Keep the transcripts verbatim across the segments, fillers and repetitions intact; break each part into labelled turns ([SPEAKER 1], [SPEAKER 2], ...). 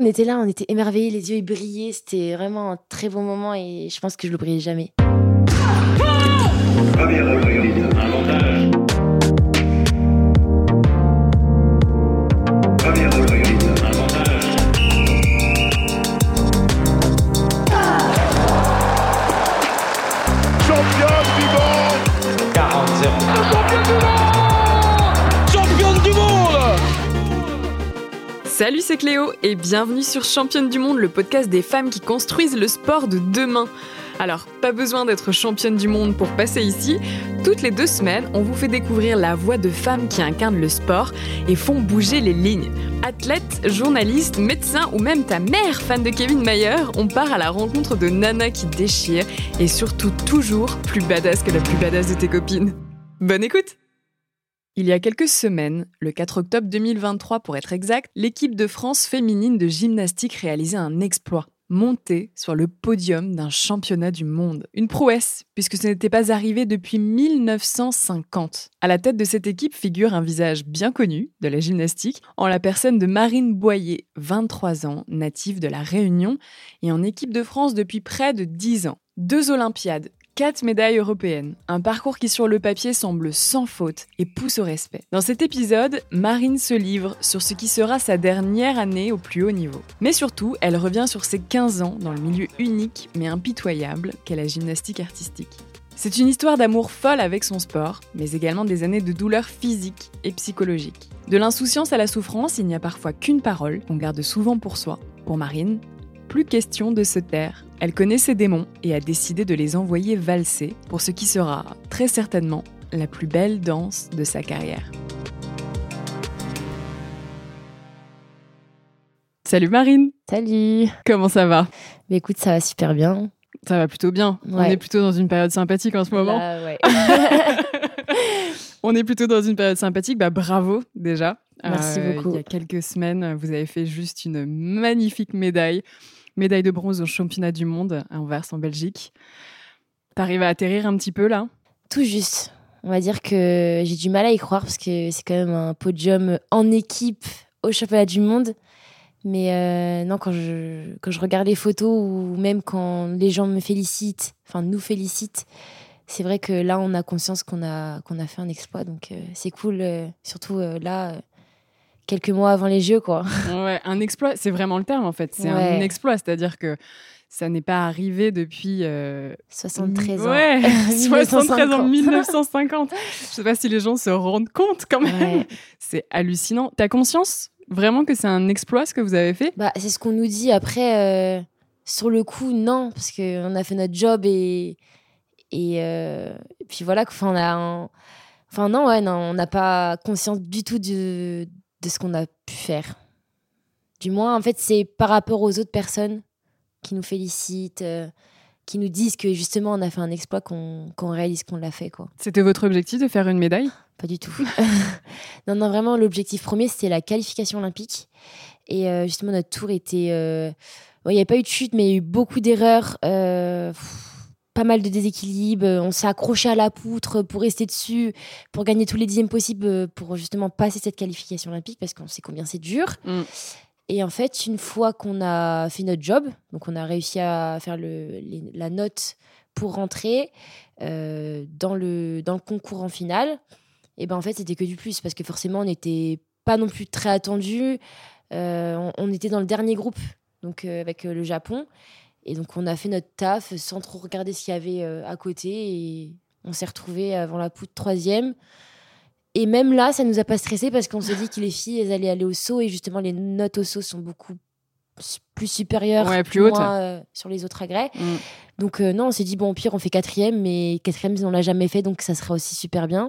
[SPEAKER 1] On était là, on était émerveillés, les yeux ils brillaient. C'était vraiment un très bon moment et je pense que je l'oublierai jamais.
[SPEAKER 2] Première règle, avantage. Première règle, avantage.
[SPEAKER 3] Champion du monde.
[SPEAKER 2] quarante zéro.
[SPEAKER 3] Champion du monde. Championne du monde.
[SPEAKER 4] Salut, c'est Cléo et bienvenue sur Championne du monde, le podcast des femmes qui construisent le sport de demain. Alors, pas besoin d'être championne du monde pour passer ici. Toutes les deux semaines, on vous fait découvrir la voix de femmes qui incarnent le sport et font bouger les lignes. Athlètes, journalistes, médecins ou même ta mère, fan de Kevin Mayer, on part à la rencontre de nanas qui déchirent et surtout toujours plus badass que la plus badass de tes copines. Bonne écoute! Il y a quelques semaines, le quatre octobre deux mille vingt-trois pour être exact, l'équipe de France féminine de gymnastique réalisait un exploit. Monter sur le podium d'un championnat du monde. Une prouesse, puisque ce n'était pas arrivé depuis mille neuf cent cinquante. À la tête de cette équipe figure un visage bien connu de la gymnastique, en la personne de Marine Boyer, vingt-trois ans, native de La Réunion, et en équipe de France depuis près de dix ans. Deux Olympiades, quatre médailles européennes, un parcours qui sur le papier semble sans faute et pousse au respect. Dans cet épisode, Marine se livre sur ce qui sera sa dernière année au plus haut niveau. Mais surtout, elle revient sur ses quinze ans dans le milieu unique mais impitoyable qu'est la gymnastique artistique. C'est une histoire d'amour folle avec son sport, mais également des années de douleurs physiques et psychologiques. De l'insouciance à la souffrance, il n'y a parfois qu'une parole qu'on garde souvent pour soi. Pour Marine, plus question de se taire. Elle connaît ses démons et a décidé de les envoyer valser pour ce qui sera, très certainement, la plus belle danse de sa carrière. Salut Marine!
[SPEAKER 1] Salut!
[SPEAKER 4] Comment ça va?
[SPEAKER 1] Mais écoute, ça va super bien.
[SPEAKER 4] Ça va plutôt bien.
[SPEAKER 1] Ouais.
[SPEAKER 4] On est plutôt dans une période sympathique en ce moment.
[SPEAKER 1] Là, ouais.
[SPEAKER 4] On est plutôt dans une période sympathique. Bah, bravo déjà.
[SPEAKER 1] Merci
[SPEAKER 4] Euh,
[SPEAKER 1] beaucoup.
[SPEAKER 4] Il y a quelques semaines, vous avez fait juste une magnifique médaille. Médaille de bronze au championnat du monde à Anvers en Belgique. T'arrives à atterrir un petit peu là?
[SPEAKER 1] Tout juste. On va dire que j'ai du mal à y croire parce que c'est quand même un podium en équipe au championnat du monde. Mais euh, non, quand je, quand je regarde les photos ou même quand les gens me félicitent, enfin nous félicitent, c'est vrai que là, on a conscience qu'on a, qu'on a fait un exploit. Donc euh, c'est cool, euh, surtout euh, là, euh, quelques mois avant les Jeux, quoi.
[SPEAKER 4] Ouais, un exploit, c'est vraiment le terme en fait. C'est
[SPEAKER 1] Ouais.
[SPEAKER 4] un exploit, c'est-à-dire que ça n'est pas arrivé depuis... Euh...
[SPEAKER 1] soixante-treize ans.
[SPEAKER 4] Ouais, soixante-treize ans,
[SPEAKER 1] mille
[SPEAKER 4] mille neuf cent cinquante. Je sais pas si les gens se rendent compte quand même.
[SPEAKER 1] Ouais.
[SPEAKER 4] C'est hallucinant. T'as conscience vraiment que c'est un exploit ce que vous avez fait?
[SPEAKER 1] Bah, c'est ce qu'on nous dit. Après, euh, sur le coup, non, parce qu'on a fait notre job et, et, euh, et puis voilà. Enfin, on a un... enfin non, ouais, non, on n'a pas conscience du tout de, de ce qu'on a pu faire. Du moins, en fait, c'est par rapport aux autres personnes qui nous félicitent, euh, qui nous disent que justement, on a fait un exploit qu'on, qu'on réalise qu'on l'a fait, quoi.
[SPEAKER 4] C'était votre objectif de faire une médaille?
[SPEAKER 1] Pas du tout. non, non, vraiment, l'objectif premier, c'était la qualification olympique. Et euh, justement, notre tour était... Euh... Bon, il n'y avait pas eu de chute, mais il y a eu beaucoup d'erreurs, euh... pff, pas mal de déséquilibres. On s'est accroché à la poutre pour rester dessus, pour gagner tous les dixièmes possibles, pour justement passer cette qualification olympique, parce qu'on sait combien c'est dur.
[SPEAKER 4] Mm.
[SPEAKER 1] Et en fait, une fois qu'on a fait notre job, donc on a réussi à faire le, les, la note pour rentrer euh, dans, le, dans le concours en finale, et ben en fait, c'était que du plus, parce que forcément, on n'était pas non plus très attendus. Euh, on, on était dans le dernier groupe, donc euh, avec euh, le Japon. Et donc, on a fait notre taf sans trop regarder ce qu'il y avait euh, à côté. Et on s'est retrouvés avant la poutre troisième. Et même là, ça nous a pas stressé parce qu'on s'est dit que les filles, elles allaient aller au saut. Et justement, les notes au saut sont beaucoup plus supérieures,
[SPEAKER 4] Ouais, plus hautes.
[SPEAKER 1] moins, euh, sur les autres agrès.
[SPEAKER 4] Mm.
[SPEAKER 1] Donc, euh, non, on s'est dit, bon, au pire, on fait quatrième. Mais quatrième, on l'a jamais fait. Donc, ça sera aussi super bien.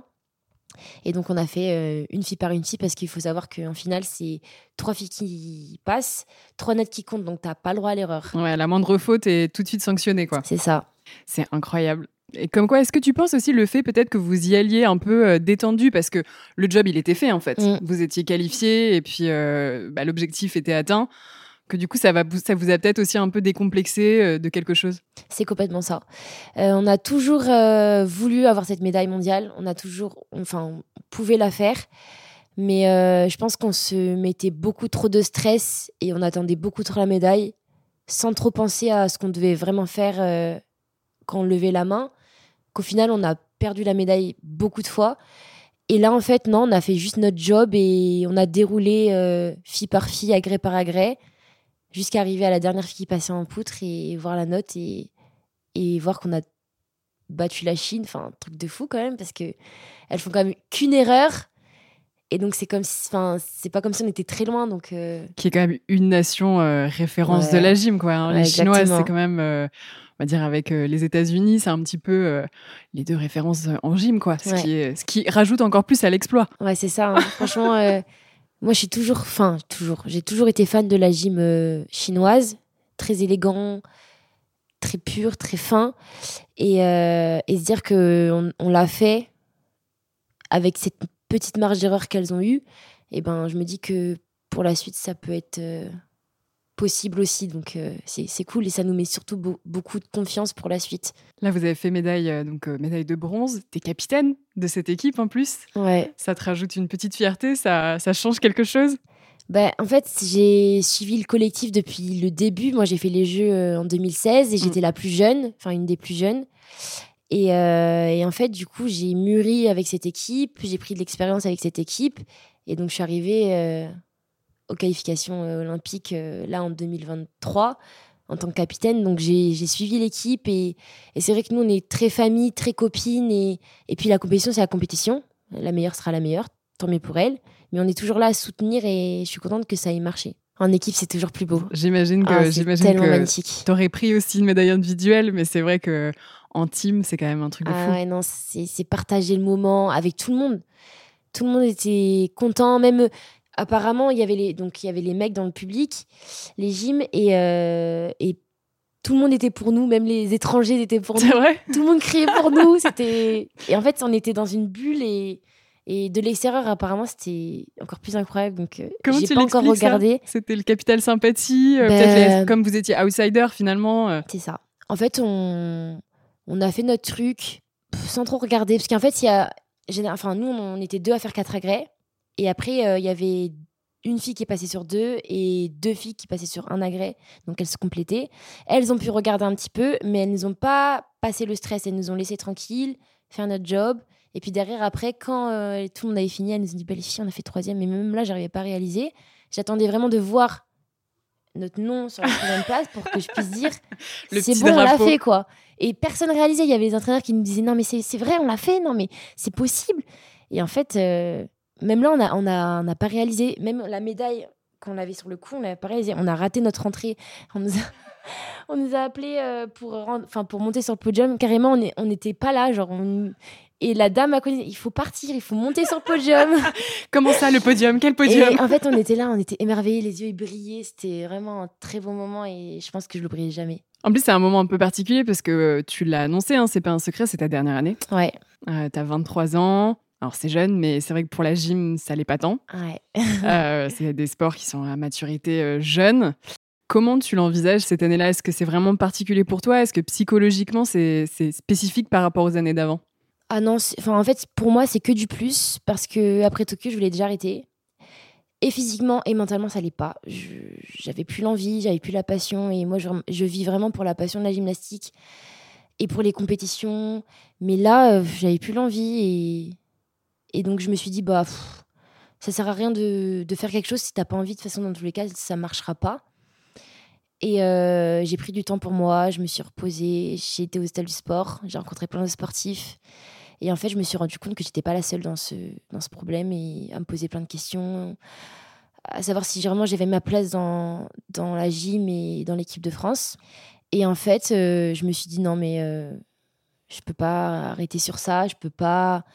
[SPEAKER 1] Et donc, on a fait euh, une fille par une fille parce qu'il faut savoir qu'en finale, c'est trois filles qui passent, trois notes qui comptent. Donc, t'as pas le droit à l'erreur.
[SPEAKER 4] Ouais, la moindre faute est tout de suite sanctionnée, quoi.
[SPEAKER 1] C'est ça.
[SPEAKER 4] C'est incroyable. Et comme quoi, est-ce que tu penses aussi le fait peut-être que vous y alliez un peu euh, détendu parce que le job, il était fait en fait.
[SPEAKER 1] Mm.
[SPEAKER 4] Vous étiez qualifié et puis euh, bah, l'objectif était atteint. Que du coup, ça, va, ça vous a peut-être aussi un peu décomplexé euh, de quelque chose?
[SPEAKER 1] C'est complètement ça. Euh, on a toujours euh, voulu avoir cette médaille mondiale. On a toujours, enfin, on pouvait la faire. Mais euh, je pense qu'on se mettait beaucoup trop de stress et on attendait beaucoup trop la médaille sans trop penser à ce qu'on devait vraiment faire euh, quand on levait la main. Qu'au final, on a perdu la médaille beaucoup de fois. Et là, en fait, non, on a fait juste notre job et on a déroulé euh, fille par fille, agrès par agrès, jusqu'à arriver à la dernière fille qui passait en poutre et voir la note et, et voir qu'on a battu la Chine. Enfin, un truc de fou quand même, parce qu'elles font quand même qu'une erreur. Et donc, c'est comme si, enfin, c'est pas comme si on était très loin. Donc, euh...
[SPEAKER 4] Qui est quand même une nation euh, référence
[SPEAKER 1] ouais.
[SPEAKER 4] de la gym, quoi. Hein.
[SPEAKER 1] Ouais,
[SPEAKER 4] les Chinoises,
[SPEAKER 1] exactement.
[SPEAKER 4] c'est quand même, euh, on va dire, avec euh, les États-Unis, c'est un petit peu euh, les deux références en gym, quoi. Ce,
[SPEAKER 1] Ouais.
[SPEAKER 4] qui est, ce qui rajoute encore plus à l'exploit.
[SPEAKER 1] Ouais, c'est ça. Hein. Franchement, euh, moi, je suis toujours, enfin, toujours, j'ai toujours été fan de la gym euh, chinoise, très élégant, très pur, très fin, et, euh, et se dire que on, on l'a fait avec cette petite marge d'erreur qu'elles ont eue, et ben, je me dis que pour la suite, ça peut être euh, possible aussi. Donc, euh, c'est, c'est cool et ça nous met surtout be- beaucoup de confiance pour la suite.
[SPEAKER 4] Là, vous avez fait médaille, euh, donc euh, médaille de bronze. T'es capitaine de cette équipe en plus.
[SPEAKER 1] Ouais.
[SPEAKER 4] Ça te rajoute une petite fierté, ça, ça change quelque chose.
[SPEAKER 1] Ben, en fait, j'ai suivi le collectif depuis le début. Moi, j'ai fait les Jeux euh, en deux mille seize et j'étais
[SPEAKER 4] Mm.
[SPEAKER 1] la plus jeune, enfin une des plus jeunes. Et, euh, et en fait, du coup, j'ai mûri avec cette équipe, j'ai pris de l'expérience avec cette équipe. Et donc, je suis arrivée euh, aux qualifications euh, olympiques euh, là en deux mille vingt-trois en tant que capitaine. Donc, j'ai, j'ai suivi l'équipe. Et, et c'est vrai que nous, on est très famille, très copines. Et, et puis, la compétition, c'est la compétition. La meilleure sera la meilleure, tant mieux pour elle. Mais on est toujours là à soutenir et je suis contente que ça ait marché. En équipe, c'est toujours plus beau.
[SPEAKER 4] J'imagine que,
[SPEAKER 1] Ah, c'est
[SPEAKER 4] j'imagine
[SPEAKER 1] tellement
[SPEAKER 4] que
[SPEAKER 1] magnifique.
[SPEAKER 4] t'aurais pris aussi une médaille individuelle, mais c'est vrai que en team, c'est quand même un truc de
[SPEAKER 1] Ah
[SPEAKER 4] fou.
[SPEAKER 1] ouais, non, c'est, c'est partager le moment avec tout le monde. Tout le monde était content. Même, euh, apparemment, il y avait les, donc, il y avait les mecs dans le public, les gyms, et, euh, et tout le monde était pour nous. Même les étrangers étaient pour
[SPEAKER 4] C'est
[SPEAKER 1] nous.
[SPEAKER 4] vrai.
[SPEAKER 1] Tout le monde criait pour nous. C'était... Et en fait, on était dans une bulle et, et de l'extérieur, apparemment, c'était encore plus incroyable. Donc, euh,
[SPEAKER 4] Comment
[SPEAKER 1] j'ai
[SPEAKER 4] tu
[SPEAKER 1] pas encore
[SPEAKER 4] l'expliques, ça
[SPEAKER 1] regardé.
[SPEAKER 4] C'était le capital sympathie, euh,
[SPEAKER 1] Ben,
[SPEAKER 4] peut-être les- comme vous étiez outsider finalement. euh.
[SPEAKER 1] C'est ça. En fait, on, on a fait notre truc pff, sans trop regarder. Parce qu'en fait, il y a, géné- enfin, nous, on était deux à faire quatre agrès. Et après, euh, il y avait une fille qui est passée sur deux et deux filles qui passaient sur un agrès. Donc, elles se complétaient. Elles ont pu regarder un petit peu, mais elles nous ont pas passé le stress. Elles nous ont laissé tranquilles, faire notre job. Et puis derrière, après, quand euh, tout le monde avait fini, elles nous ont dit bah, les filles, on a fait troisième. Mais même là, j'arrivais pas à réaliser. J'attendais vraiment de voir notre nom sur la troisième place pour que je puisse dire
[SPEAKER 4] Le
[SPEAKER 1] c'est
[SPEAKER 4] petit
[SPEAKER 1] bon, on l'a
[SPEAKER 4] drapeau.
[SPEAKER 1] fait, quoi. Et personne réalisait. Il y avait des entraîneurs qui nous disaient non, mais c'est, c'est vrai, on l'a fait, non, mais c'est possible. Et en fait, euh, même là, on n'a on a, on a pas réalisé. Même la médaille qu'on avait sur le cou, on l'avait pas réalisé. On a raté notre entrée. On nous a, on nous a appelés euh, pour, rendre- enfin, pour monter sur le podium. Carrément, on est- on n'était pas là. Genre, on- Et la dame a connu, il faut partir, il faut monter sur le podium.
[SPEAKER 4] Comment ça, le podium? Quel podium?
[SPEAKER 1] Et en fait, on était là, on était émerveillés, les yeux ils brillaient. C'était vraiment un très bon moment et je pense que je l'oublierai jamais.
[SPEAKER 4] En plus, c'est un moment un peu particulier parce que euh, tu l'as annoncé, hein, c'est pas un secret, c'est ta dernière année.
[SPEAKER 1] Ouais,
[SPEAKER 4] Euh, t'as vingt-trois ans. Alors, c'est jeune, mais c'est vrai que pour la gym, ça l'est pas tant.
[SPEAKER 1] ouais.
[SPEAKER 4] Euh, c'est des sports qui sont à maturité euh, jeune. Comment tu l'envisages cette année-là? Est-ce que c'est vraiment particulier pour toi? Est-ce que psychologiquement, c'est, c'est spécifique par rapport aux années d'avant?
[SPEAKER 1] Ah non, c'est- enfin, en fait, pour moi, c'est que du plus parce que après Tokyo, je voulais déjà arrêter. Et physiquement et mentalement, ça allait pas. Je, j'avais plus l'envie, j'avais plus la passion. Et moi, je, je vis vraiment pour la passion de la gymnastique et pour les compétitions. Mais là, euh, j'avais plus l'envie. Et, et donc, je me suis dit, bah, pff, ça sert à rien de, de faire quelque chose si t'as pas envie. De toute façon, dans tous les cas, ça marchera pas. Et euh, j'ai pris du temps pour moi, je me suis reposée, j'ai été au stade du sport, j'ai rencontré plein de sportifs. Et en fait, je me suis rendu compte que j'étais pas la seule dans ce, dans ce problème et à me poser plein de questions, à savoir si vraiment j'avais ma place dans, dans la gym et dans l'équipe de France. Et en fait, euh, je me suis dit non, mais euh, je peux pas arrêter sur ça, je peux pas.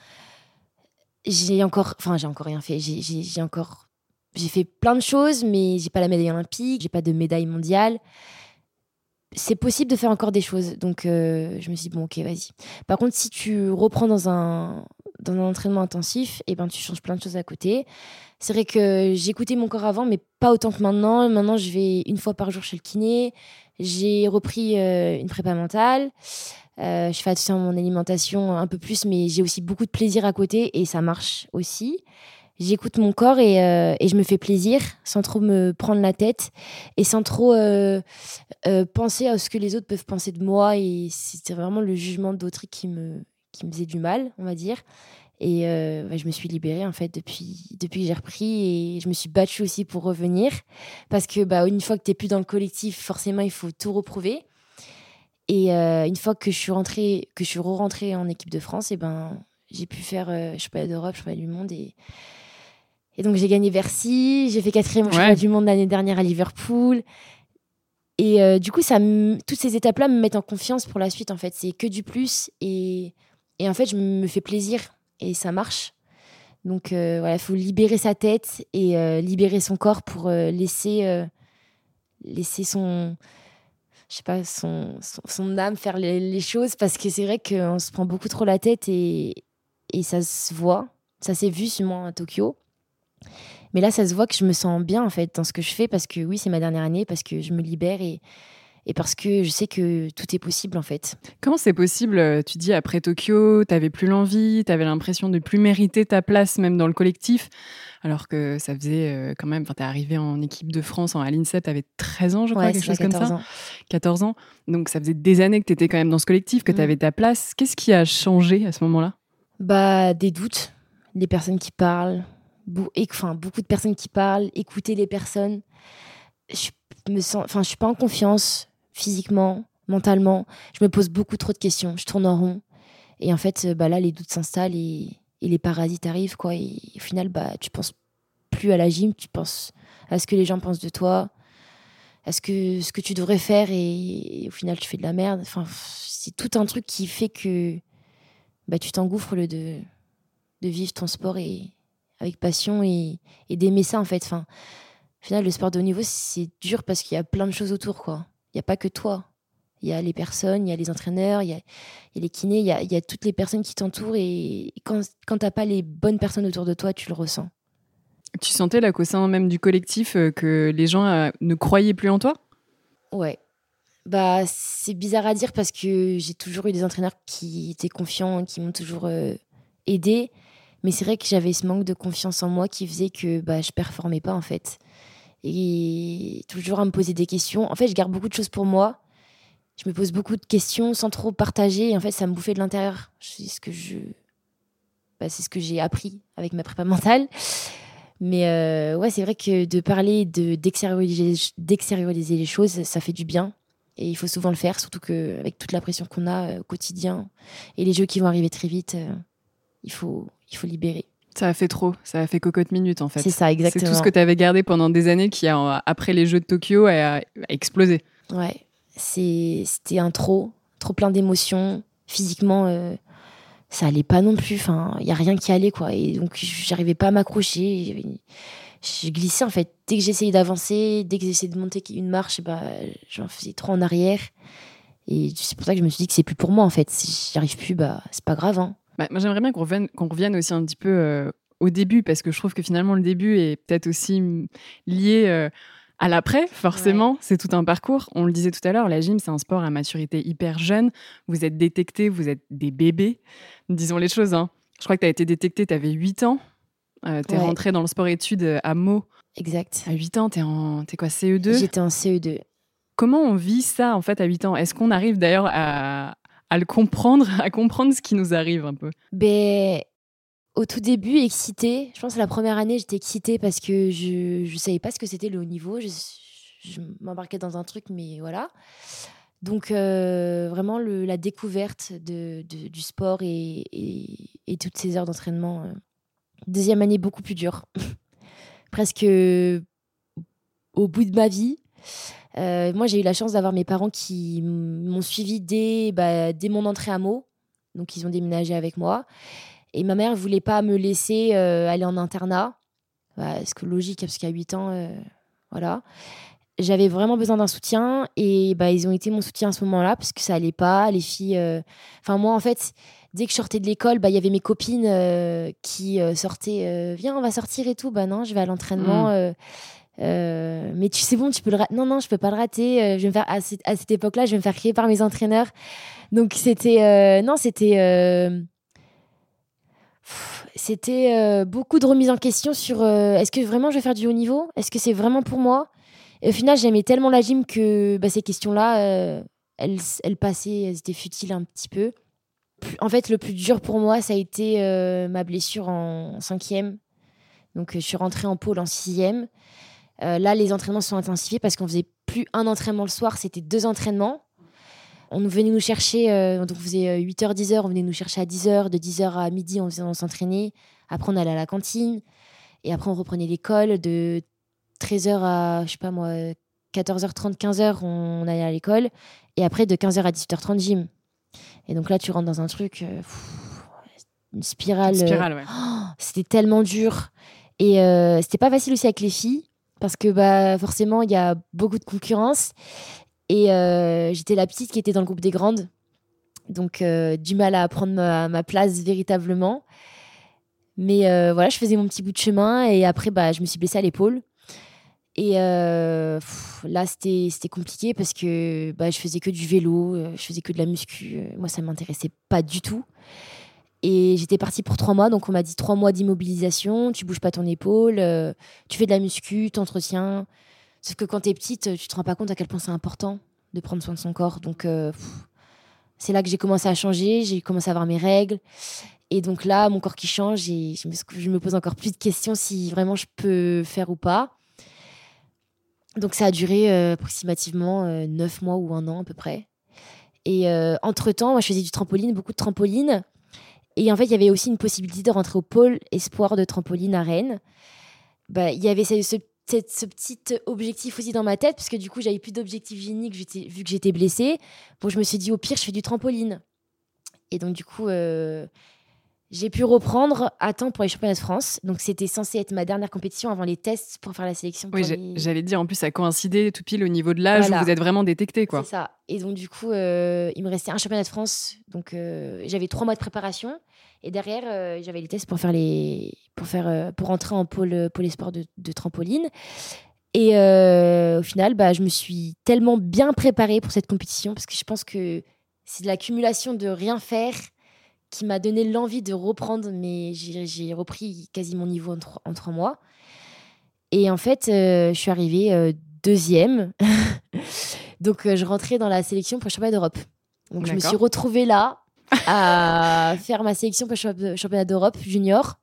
[SPEAKER 1] J'ai encore, enfin, j'ai encore rien fait, j'ai, j'ai, j'ai encore. J'ai fait plein de choses, mais j'ai pas la médaille olympique, j'ai pas de médaille mondiale. C'est possible de faire encore des choses. Donc, euh, je me suis dit, bon, ok, vas-y. Par contre, si tu reprends dans un, dans un entraînement intensif, eh ben, tu changes plein de choses à côté. C'est vrai que j'écoutais mon corps avant, mais pas autant que maintenant. Maintenant, je vais une fois par jour chez le kiné. J'ai repris euh, une prépa mentale. Euh, je fais attention à mon alimentation un peu plus, mais j'ai aussi beaucoup de plaisir à côté et ça marche aussi. j'écoute mon corps et, euh, et je me fais plaisir sans trop me prendre la tête et sans trop euh, euh, penser à ce que les autres peuvent penser de moi. Et c'était vraiment le jugement d'autrui qui me, qui me faisait du mal, on va dire. Et euh, bah, je me suis libérée en fait depuis, depuis que j'ai repris et je me suis battue aussi pour revenir parce que bah, une fois que tu n'es plus dans le collectif, forcément il faut tout reprouver. Et euh, une fois que je suis rentrée, que je suis re-rentrée en équipe de France, et ben, j'ai pu faire euh, championnat d'Europe, championnat du monde. Et, et donc j'ai gagné Bercy, j'ai fait quatrième au championnat
[SPEAKER 4] Ouais.
[SPEAKER 1] du monde l'année dernière à Liverpool. Et euh, du coup, ça me- toutes ces étapes-là me mettent en confiance pour la suite en fait. C'est que du plus et, et en fait, je me fais plaisir. Et ça marche. Donc euh, voilà, il faut libérer sa tête et euh, libérer son corps pour euh, laisser, euh, laisser son, je sais pas, son, son, son âme faire les, les choses parce que c'est vrai qu'on se prend beaucoup trop la tête et, et ça se voit. Ça s'est vu sûrement à Tokyo. Mais là, ça se voit que je me sens bien en fait dans ce que je fais parce que oui, c'est ma dernière année, parce que je me libère et, et parce que je sais que tout est possible en fait.
[SPEAKER 4] Comment c'est possible? Tu dis après Tokyo, t'avais plus l'envie, t'avais l'impression de plus mériter ta place même dans le collectif, alors que ça faisait euh, quand même, enfin t'es arrivée en équipe de France en, à l'INSEP, t'avais treize ans je crois,
[SPEAKER 1] Ouais,
[SPEAKER 4] quelque
[SPEAKER 1] c'est
[SPEAKER 4] chose
[SPEAKER 1] ça,
[SPEAKER 4] comme
[SPEAKER 1] quatorze
[SPEAKER 4] ça.
[SPEAKER 1] ans.
[SPEAKER 4] quatorze ans. Donc ça faisait des années que t'étais quand même dans ce collectif, que
[SPEAKER 1] Mm.
[SPEAKER 4] t'avais ta place. Qu'est-ce qui a changé à ce moment-là?
[SPEAKER 1] Bah, des doutes, les personnes qui parlent, Bou- et- enfin, beaucoup de personnes qui parlent, écouter les personnes. Je me sens, enfin, je suis pas en confiance physiquement, mentalement. Je me pose beaucoup trop de questions. Je tourne en rond. Et en fait, euh, bah là, les doutes s'installent et, et les parasites arrivent, quoi. Et au final, bah, tu penses plus à la gym, tu penses à ce que les gens pensent de toi, à ce que, ce que tu devrais faire et, et au final, tu fais de la merde. Enfin, c'est tout un truc qui fait que bah, tu t'engouffres le de, de vivre ton sport et, avec passion et, et d'aimer ça, en fait. Enfin, au final, le sport de haut niveau, c'est dur parce qu'il y a plein de choses autour, quoi. Il n'y a pas que toi. Il y a les personnes, il y a les entraîneurs, il y a, il y a les kinés, il y a, il y a toutes les personnes qui t'entourent. Et quand, quand tu n'as pas les bonnes personnes autour de toi, tu le ressens.
[SPEAKER 4] Tu sentais là qu'au sein même du collectif, euh, que les gens euh, ne croyaient plus en toi?
[SPEAKER 1] Ouais. Bah, c'est bizarre à dire parce que j'ai toujours eu des entraîneurs qui étaient confiants, qui m'ont toujours euh, aidée. Mais c'est vrai que j'avais ce manque de confiance en moi qui faisait que bah, je performais pas, en fait. Et toujours à me poser des questions. En fait, je garde beaucoup de choses pour moi. Je me pose beaucoup de questions sans trop partager. Et en fait, ça me bouffait de l'intérieur. C'est ce que je... bah, c'est ce que j'ai appris avec ma prépa mentale. Mais euh, ouais, c'est vrai que de parler, de, d'extérioriser, d'extérioriser les choses, ça fait du bien. Et il faut souvent le faire, surtout qu'avec toute la pression qu'on a euh, au quotidien et les jeux qui vont arriver très vite, euh, il faut, il faut libérer.
[SPEAKER 4] Ça a fait trop, ça a fait cocotte minute en fait.
[SPEAKER 1] C'est ça, exactement.
[SPEAKER 4] C'est tout ce que tu avais gardé pendant des années qui, a, après les Jeux de Tokyo, a, a explosé.
[SPEAKER 1] Ouais, c'est, c'était un trop, trop plein d'émotions. Physiquement, euh, ça allait pas non plus. Enfin, il y a rien qui allait, quoi. Et donc, j'arrivais pas à m'accrocher. Je glissais, en fait. Dès que j'essayais d'avancer, dès que j'essayais de monter une marche, bah, j'en faisais trop en arrière. Et c'est pour ça que je me suis dit que c'est plus pour moi, en fait. Si j'y arrive plus, bah, c'est pas grave, hein.
[SPEAKER 4] Bah, moi, j'aimerais bien qu'on revienne, qu'on revienne aussi un petit peu euh, au début, parce que je trouve que finalement, le début est peut-être aussi lié euh, à l'après, forcément. Ouais. C'est tout un parcours. On le disait tout à l'heure, la gym, c'est un sport à maturité hyper jeune. Vous êtes détectés, vous êtes des bébés. Disons les choses, hein. Je crois que tu as été détectée, tu avais huit ans. Euh, tu es ouais. rentrée dans le sport-études à Meaux.
[SPEAKER 1] Exact.
[SPEAKER 4] À huit ans, tu es en t'es quoi, C E deux?
[SPEAKER 1] J'étais en C E deux.
[SPEAKER 4] Comment on vit ça, en fait, à huit ans? Est-ce qu'on arrive d'ailleurs à... à le comprendre, à comprendre ce qui nous arrive un peu?
[SPEAKER 1] Ben, au tout début, excitée. Je pense que la première année, j'étais excitée parce que je ne savais pas ce que c'était le haut niveau. Je, je m'embarquais dans un truc, mais voilà. Donc, euh, vraiment, le, la découverte de, de, du sport et, et, et toutes ces heures d'entraînement. Euh. Deuxième année, beaucoup plus dure. Presque au bout de ma vie. Euh, moi, j'ai eu la chance d'avoir mes parents qui m'ont suivi dès, bah, dès mon entrée à Meaux. Donc, ils ont déménagé avec moi. Et ma mère ne voulait pas me laisser euh, aller en internat. Bah, c'est que logique, parce qu'à huit ans, euh, voilà. J'avais vraiment besoin d'un soutien. Et bah, ils ont été mon soutien à ce moment-là, parce que ça n'allait pas. Les filles... Enfin, euh... moi, en fait, dès que je sortais de l'école, bah, y avait mes copines euh, qui euh, sortaient. Euh, Viens, on va sortir et tout. Bah non, je vais à l'entraînement. Mmh. Euh... Euh, mais tu sais bon, tu peux le rater. Non, non, je peux pas le rater. Euh, je vais me faire à, cette, à cette époque-là, je vais me faire crier par mes entraîneurs. Donc c'était, euh, non, c'était. Euh... C'était euh, beaucoup de remises en question sur euh, est-ce que vraiment je vais faire du haut niveau ? Est-ce que c'est vraiment pour moi ? Et au final, j'aimais tellement la gym que bah, ces questions-là, euh, elles, elles passaient, elles étaient futiles un petit peu. En fait, le plus dur pour moi, ça a été euh, ma blessure en cinquième. Donc, je suis rentrée en pôle en sixième. Euh, là, les entraînements se sont intensifiés parce qu'on faisait plus un entraînement le soir, c'était deux entraînements. On venait nous chercher, euh, donc on faisait huit heures, dix heures, on venait nous chercher à dix heures. De dix heures à midi, on, faisait, on s'entraînait. Après, on allait à la cantine. Et après, on reprenait l'école. De treize heures à, je sais pas moi, quatorze heures trente, quinze heures, on allait à l'école. Et après, de quinze heures à dix-huit heures trente, gym. Et donc là, tu rentres dans un truc, euh, pff, une spirale.
[SPEAKER 4] Une spirale, ouais.
[SPEAKER 1] Oh, c'était tellement dur. Et euh, c'était pas facile aussi avec les filles, parce que bah, forcément, il y a beaucoup de concurrence. Et euh, j'étais la petite qui était dans le groupe des grandes. Donc, euh, du mal à prendre ma, ma place véritablement. Mais euh, voilà, je faisais mon petit bout de chemin. Et après, bah, je me suis blessée à l'épaule. Et euh, pff, là, c'était, c'était compliqué parce que bah, je faisais que du vélo, euh, je faisais que de la muscu. Euh, moi, ça ne m'intéressait pas du tout. Et j'étais partie pour trois mois. Donc, on m'a dit trois mois d'immobilisation, tu bouges pas ton épaule, euh, tu fais de la muscu, t'entretiens. Sauf que quand t'es petite, tu te rends pas compte à quel point c'est important de prendre soin de son corps. Donc, euh, pff, c'est là que j'ai commencé à changer. J'ai commencé à avoir mes règles. Et donc là, mon corps qui change et je me, je me pose encore plus de questions si vraiment je peux faire ou pas. Donc, ça a duré euh, approximativement euh, neuf mois ou un an à peu près. Et euh, entre-temps, moi, je faisais du trampoline, beaucoup de trampoline. Et en fait, il y avait aussi une possibilité de rentrer au pôle espoir de trampoline à Rennes. Bah, il y avait ce, ce, ce petit objectif aussi dans ma tête, parce que du coup, j'avais plus d'objectif génique vu que j'étais blessée. Bon, je me suis dit, au pire, je fais du trampoline. Et donc, du coup... Euh, j'ai pu reprendre à temps pour les championnats de France. Donc, c'était censé être ma dernière compétition avant les tests pour faire la sélection. Pour
[SPEAKER 4] oui,
[SPEAKER 1] les...
[SPEAKER 4] j'allais dire, en plus, ça coïncidait tout pile au niveau de l'âge voilà. Où vous êtes vraiment détecté, quoi.
[SPEAKER 1] C'est ça. Et donc, du coup, euh, il me restait un championnat de France. Donc, euh, j'avais trois mois de préparation. Et derrière, euh, j'avais les tests pour, faire les... pour, faire, euh, pour rentrer en pôle, pôle espoir de, de trampoline. Et euh, au final, bah, je me suis tellement bien préparée pour cette compétition parce que je pense que c'est de l'accumulation de rien faire qui m'a donné l'envie de reprendre, mais j'ai, j'ai repris quasi mon niveau en, trois, en trois mois. Et en fait, euh, je suis arrivée euh, deuxième. Donc, euh, je rentrais dans la sélection pour le championnat d'Europe. Donc, D'accord. Je me suis retrouvée là à faire ma sélection pour le championnat d'Europe junior.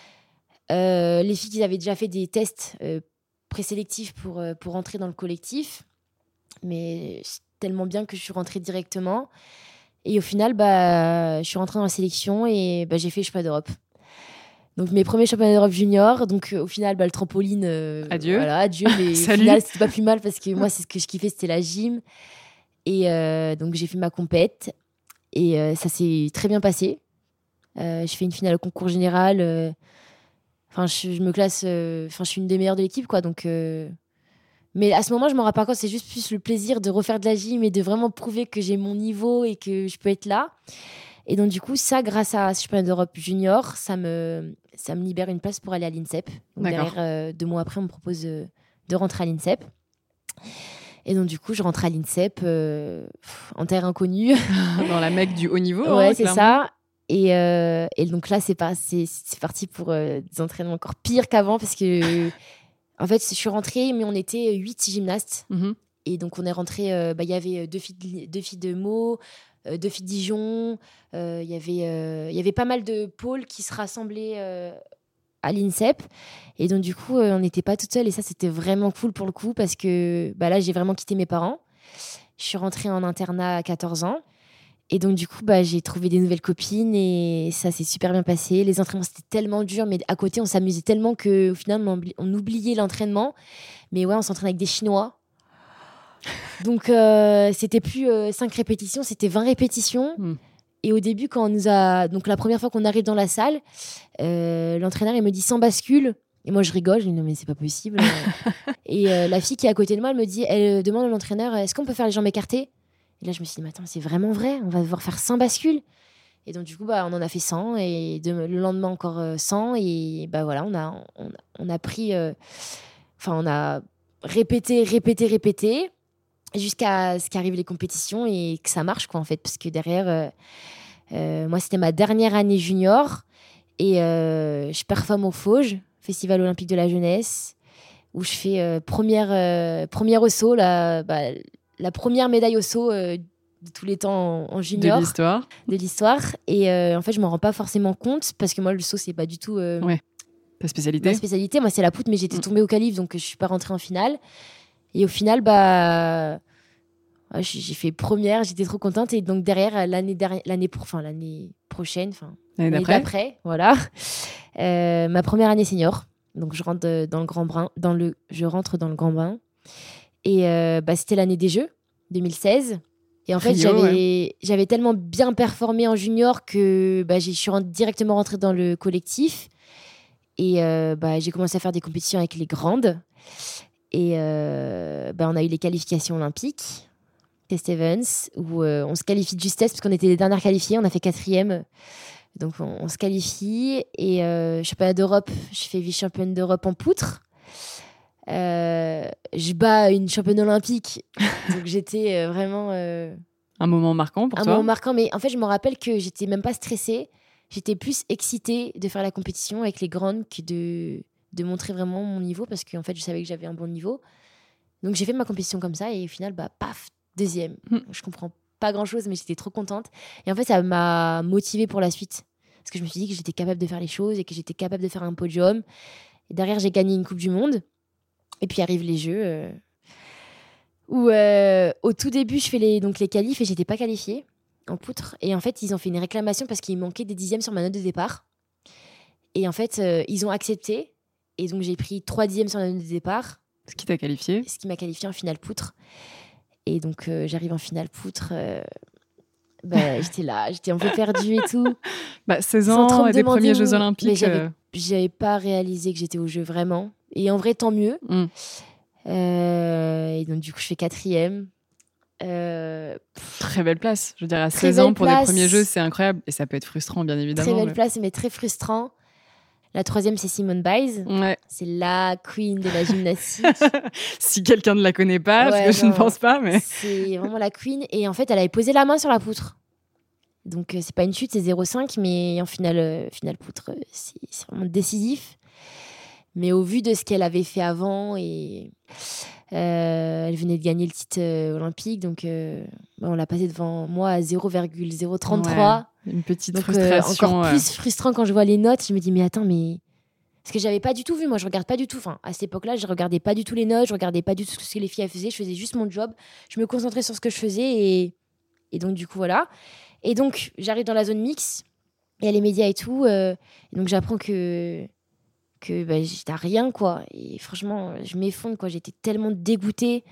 [SPEAKER 1] Euh, les filles, ils avaient déjà fait des tests euh, présélectifs pour, euh, pour rentrer dans le collectif. Mais c'est tellement bien que je suis rentrée directement. Et au final, bah, je suis rentrée dans la sélection et bah, j'ai fait le championnat d'Europe. Donc, mes premiers championnats d'Europe junior. Donc, euh, au final, bah, le trampoline. Euh,
[SPEAKER 4] adieu.
[SPEAKER 1] Voilà, adieu. Mais au final, c'était pas plus mal parce que moi, c'est ce que je kiffais, c'était la gym. Et euh, donc, j'ai fait ma compète. Et euh, ça s'est très bien passé. Euh, je fais une finale au concours général. Enfin, euh, je, je me classe. Enfin, euh, je suis une des meilleures de l'équipe, quoi. Donc. Euh, Mais à ce moment, je m'en rends pas compte. C'est juste plus le plaisir de refaire de la gym et de vraiment prouver que j'ai mon niveau et que je peux être là. Et donc, du coup, ça, grâce à ce championnat d'Europe junior, ça me, ça me libère une place pour aller à l'INSEP. Donc, derrière, euh, deux mois après, on me propose euh, de rentrer à l'INSEP. Et donc, du coup, je rentre à l'INSEP euh, en terre inconnue.
[SPEAKER 4] Dans la Mecque du haut niveau.
[SPEAKER 1] Ouais,
[SPEAKER 4] hein,
[SPEAKER 1] c'est
[SPEAKER 4] clairement.
[SPEAKER 1] ça. Et, euh, et donc là, c'est, pas, c'est, c'est parti pour euh, des entraînements encore pires qu'avant parce que... En fait, je suis rentrée, mais on était huit gymnastes. Mm-hmm. Et donc, on est rentré. Il euh, bah, y avait deux filles de, deux filles de Meaux, euh, deux filles de Dijon. Il euh, y, euh, y avait pas mal de pôles qui se rassemblaient euh, à l'INSEP. Et donc, du coup, euh, on n'était pas toutes seules. Et ça, c'était vraiment cool pour le coup parce que bah, là, j'ai vraiment quitté mes parents. Je suis rentrée en internat à quatorze ans. Et donc, du coup, bah, j'ai trouvé des nouvelles copines et ça s'est super bien passé. Les entraînements, c'était tellement dur, mais à côté, on s'amusait tellement qu'au final, on, oubli- on oubliait l'entraînement. Mais ouais, on s'entraînait avec des Chinois. Donc, euh, c'était plus euh, cinq répétitions, c'était vingt répétitions. Mm. Et au début, quand on nous a... Donc, la première fois qu'on arrive dans la salle, euh, l'entraîneur, il me dit sans bascule. Et moi, je rigole, je dis non, mais c'est pas possible. Et euh, la fille qui est à côté de moi, elle me dit, elle demande à l'entraîneur, est-ce qu'on peut faire les jambes écartées ? Et là, je me suis dit, mais attends, c'est vraiment vrai, on va devoir faire cent bascules. Et donc, du coup, bah, on en a fait cent, et de, le lendemain encore euh, cent. Et bah voilà, on a, on, on a pris. Enfin, euh, on a répété, répété, répété, jusqu'à ce qu'arrivent les compétitions et que ça marche, quoi, en fait. Parce que derrière, euh, euh, moi, c'était ma dernière année junior. Et euh, je performe au Fauges, Festival olympique de la jeunesse, où je fais euh, première, euh, première au saut, la, bah, la première médaille au saut euh, de tous les temps en, en junior.
[SPEAKER 4] De l'histoire.
[SPEAKER 1] De l'histoire. Et euh, en fait, je m'en rends pas forcément compte parce que moi, le saut, c'est pas du tout euh,
[SPEAKER 4] Ouais. Ta spécialité.
[SPEAKER 1] ma spécialité. Moi, c'est la poutre, mais j'étais tombée au qualif, donc je suis pas rentrée en finale. Et au final, bah, ouais, j'ai fait première, j'étais trop contente. Et donc derrière, l'année, dernière, l'année, pro- enfin, l'année prochaine, enfin,
[SPEAKER 4] L'année
[SPEAKER 1] l'année
[SPEAKER 4] d'après.
[SPEAKER 1] d'après, voilà, euh, ma première année senior. Donc je rentre de- dans le Grand Bain, dans le, je rentre dans le Grand Bain. Et euh, bah, c'était l'année des Jeux, deux mille seize. Et en fait,
[SPEAKER 4] Rio,
[SPEAKER 1] j'avais,
[SPEAKER 4] ouais.
[SPEAKER 1] j'avais tellement bien performé en junior que bah, j'ai- je suis rentrée- directement rentrée dans le collectif. Et euh, bah, j'ai commencé à faire des compétitions avec les grandes. Et euh, bah, on a eu les qualifications olympiques, Test Evans, où euh, on se qualifie de justesse parce qu'on était les dernières qualifiées. On a fait quatrième. Donc on, on se qualifie. Et euh, championnat d'Europe, je fais vice-championne d'Europe en poutre. Euh, je bats une championne olympique. Donc j'étais euh, vraiment euh,
[SPEAKER 4] Un moment marquant pour
[SPEAKER 1] un
[SPEAKER 4] toi.
[SPEAKER 1] moment marquant. Mais en fait, je me rappelle que j'étais même pas stressée. J'étais plus excitée de faire la compétition avec les grandes que de, de montrer vraiment mon niveau parce qu'en fait, je savais que j'avais un bon niveau. Donc j'ai fait ma compétition comme ça et au final, bah, paf, deuxième.
[SPEAKER 4] Mm.
[SPEAKER 1] Je comprends pas grand-chose, mais j'étais trop contente. Et en fait, ça m'a motivée pour la suite. Parce que je me suis dit que j'étais capable de faire les choses et que j'étais capable de faire un podium. Et derrière, j'ai gagné une Coupe du Monde. Et puis arrivent les Jeux euh, où euh, au tout début, je fais les, donc les qualifs et j'étais pas qualifiée en poutre. Et en fait, ils ont fait une réclamation parce qu'il manquait des dixièmes sur ma note de départ. Et en fait, euh, ils ont accepté. Et donc, j'ai pris trois dixièmes sur la note de départ,
[SPEAKER 4] Ce qui t'a qualifié.
[SPEAKER 1] ce qui m'a qualifiée en finale poutre. Et donc, euh, j'arrive en finale poutre. euh, bah, j'étais là, j'étais un peu perdue et tout.
[SPEAKER 4] Bah, seize
[SPEAKER 1] Sans trop
[SPEAKER 4] ans
[SPEAKER 1] me
[SPEAKER 4] et des
[SPEAKER 1] demander
[SPEAKER 4] premiers
[SPEAKER 1] où-
[SPEAKER 4] Jeux
[SPEAKER 1] mais
[SPEAKER 4] Olympiques.
[SPEAKER 1] j'avais-
[SPEAKER 4] euh,
[SPEAKER 1] J'avais pas réalisé que j'étais au jeu vraiment. Et en vrai, tant mieux.
[SPEAKER 4] mm.
[SPEAKER 1] Euh, et donc, du coup, je fais quatrième. Euh,
[SPEAKER 4] Très belle place. Je veux dire, à
[SPEAKER 1] Très
[SPEAKER 4] seize ans
[SPEAKER 1] belle
[SPEAKER 4] pour
[SPEAKER 1] place.
[SPEAKER 4] des premiers Jeux, c'est incroyable. Et ça peut être frustrant, bien évidemment.
[SPEAKER 1] très belle
[SPEAKER 4] mais-
[SPEAKER 1] place, mais très frustrant. La troisième, c'est Simone Biles.
[SPEAKER 4] Ouais.
[SPEAKER 1] C'est la queen de la gymnastique.
[SPEAKER 4] Si quelqu'un ne la connaît pas,
[SPEAKER 1] Ouais,
[SPEAKER 4] parce que je
[SPEAKER 1] non.
[SPEAKER 4] ne pense pas, mais.
[SPEAKER 1] C'est vraiment la queen. Et en fait, elle avait posé la main sur la poutre. Donc, euh, c'est pas une chute, c'est zéro virgule cinq. Mais en finale, euh, finale poutre, euh, c'est c'est vraiment décisif. Mais au vu de ce qu'elle avait fait avant, et euh, elle venait de gagner le titre euh, olympique. Donc, euh, bah, on l'a passé devant moi à zéro virgule zéro trente-trois.
[SPEAKER 4] Une petite
[SPEAKER 1] Donc, euh,
[SPEAKER 4] frustration.
[SPEAKER 1] encore
[SPEAKER 4] ouais.
[SPEAKER 1] plus frustrant quand je vois les notes. Je me dis, mais attends, mais. Parce que j'avais pas du tout vu. Moi, je regarde pas du tout. Enfin, à cette époque-là, je regardais pas du tout les notes. Je regardais pas du tout ce que les filles elles faisaient. Je faisais juste mon job. Je me concentrais sur ce que je faisais. Et, et donc, du coup, voilà. Et donc, j'arrive dans la zone mix. Il y a les médias et tout. euh, et donc, j'apprends que. que bah, j'étais à rien, quoi. Et franchement, je m'effondre, quoi. J'étais tellement dégoûtée.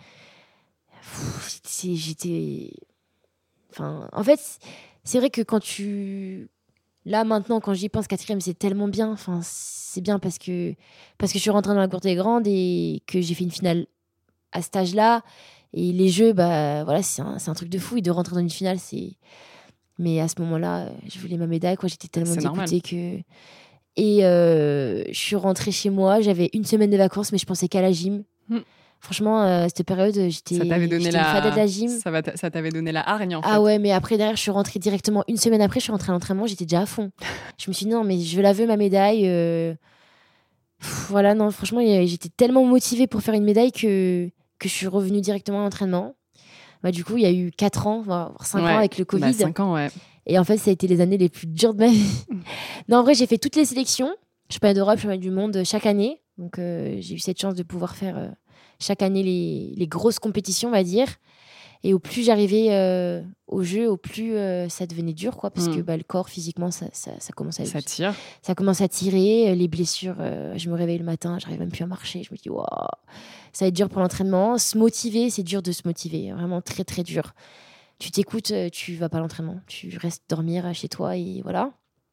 [SPEAKER 1] Pff, c'est- J'étais. Enfin, en fait, c'est vrai que quand tu. Là, maintenant, quand j'y pense, quatrième, c'est tellement bien. Enfin, c'est bien parce que, parce que je suis rentrée dans la cour des grandes et que j'ai fait une finale à cet âge-là. Et les jeux, bah, voilà, c'est un, c'est un truc de fou. Et de rentrer dans une finale, c'est. Mais à ce moment-là, je voulais ma médaille, quoi. J'étais tellement
[SPEAKER 4] C'est
[SPEAKER 1] dégoûtée que. Et euh, je suis rentrée chez moi. J'avais une semaine de vacances, mais je pensais qu'à la gym.
[SPEAKER 4] Hmm.
[SPEAKER 1] Franchement, à cette période, j'étais.
[SPEAKER 4] Ça t'avait donné
[SPEAKER 1] j'étais
[SPEAKER 4] la.
[SPEAKER 1] une fada de la gym.
[SPEAKER 4] Ça, va t- ça t'avait donné la hargne, en fait.
[SPEAKER 1] Ah ouais, mais après, derrière, je suis rentrée directement. Une semaine après, je suis rentrée à l'entraînement, j'étais déjà à fond. Je me suis dit, non, mais je la veux, ma médaille. euh. Pff, voilà, non, franchement, y a- j'étais tellement motivée pour faire une médaille que, que je suis revenue directement à l'entraînement. Bah, du coup, il y a eu quatre ans, voire cinq
[SPEAKER 4] Ouais.
[SPEAKER 1] ans avec le Covid.
[SPEAKER 4] Bah, cinq ans, ouais.
[SPEAKER 1] Et en fait, ça a été les années les plus dures de ma vie. Non, en vrai, j'ai fait toutes les sélections. Championnat d'Europe, championnat du monde, chaque année. Donc, euh, j'ai eu cette chance de pouvoir faire euh, chaque année les, les grosses compétitions, on va dire. Et au plus j'arrivais euh, au jeu, au plus euh, ça devenait dur, quoi. Parce
[SPEAKER 4] Mm.
[SPEAKER 1] que bah, le corps, physiquement, ça, ça, ça commence à...
[SPEAKER 4] Ça tire.
[SPEAKER 1] ça commence à tirer. euh, Les blessures, euh, je me réveille le matin, j'arrive même plus à marcher. Je me dis, waouh, ça va être dur pour l'entraînement. Se motiver, c'est dur de se motiver. Vraiment très, très dur. Tu t'écoutes, euh, tu vas pas à l'entraînement. Tu restes dormir chez toi et voilà.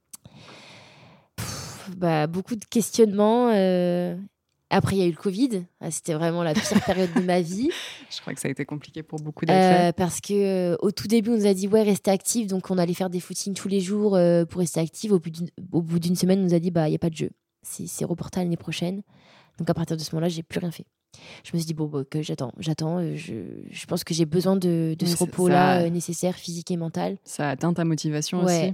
[SPEAKER 1] Pff, bah, beaucoup de questionnements. euh. Après, il y a eu le Covid. Ah, c'était vraiment la pire période de ma vie.
[SPEAKER 4] Je crois que ça a été compliqué pour beaucoup d'athlètes.
[SPEAKER 1] Euh, parce que euh, au tout début, on nous a dit ouais, restez actifs, donc on allait faire des footings tous les jours euh, pour rester actifs. Au bout d'une, au bout d'une semaine, on nous a dit bah il y a pas de jeu, c'est, c'est reporté à l'année prochaine. Donc à partir de ce moment-là, j'ai plus rien fait. Je me suis dit bon bah, que j'attends, j'attends. euh, je, je pense que j'ai besoin de, de
[SPEAKER 4] Oui,
[SPEAKER 1] ce
[SPEAKER 4] c'est-
[SPEAKER 1] repos-là
[SPEAKER 4] ça-
[SPEAKER 1] euh, nécessaire, physique et mental.
[SPEAKER 4] Ça a atteint ta motivation
[SPEAKER 1] Ouais.
[SPEAKER 4] aussi.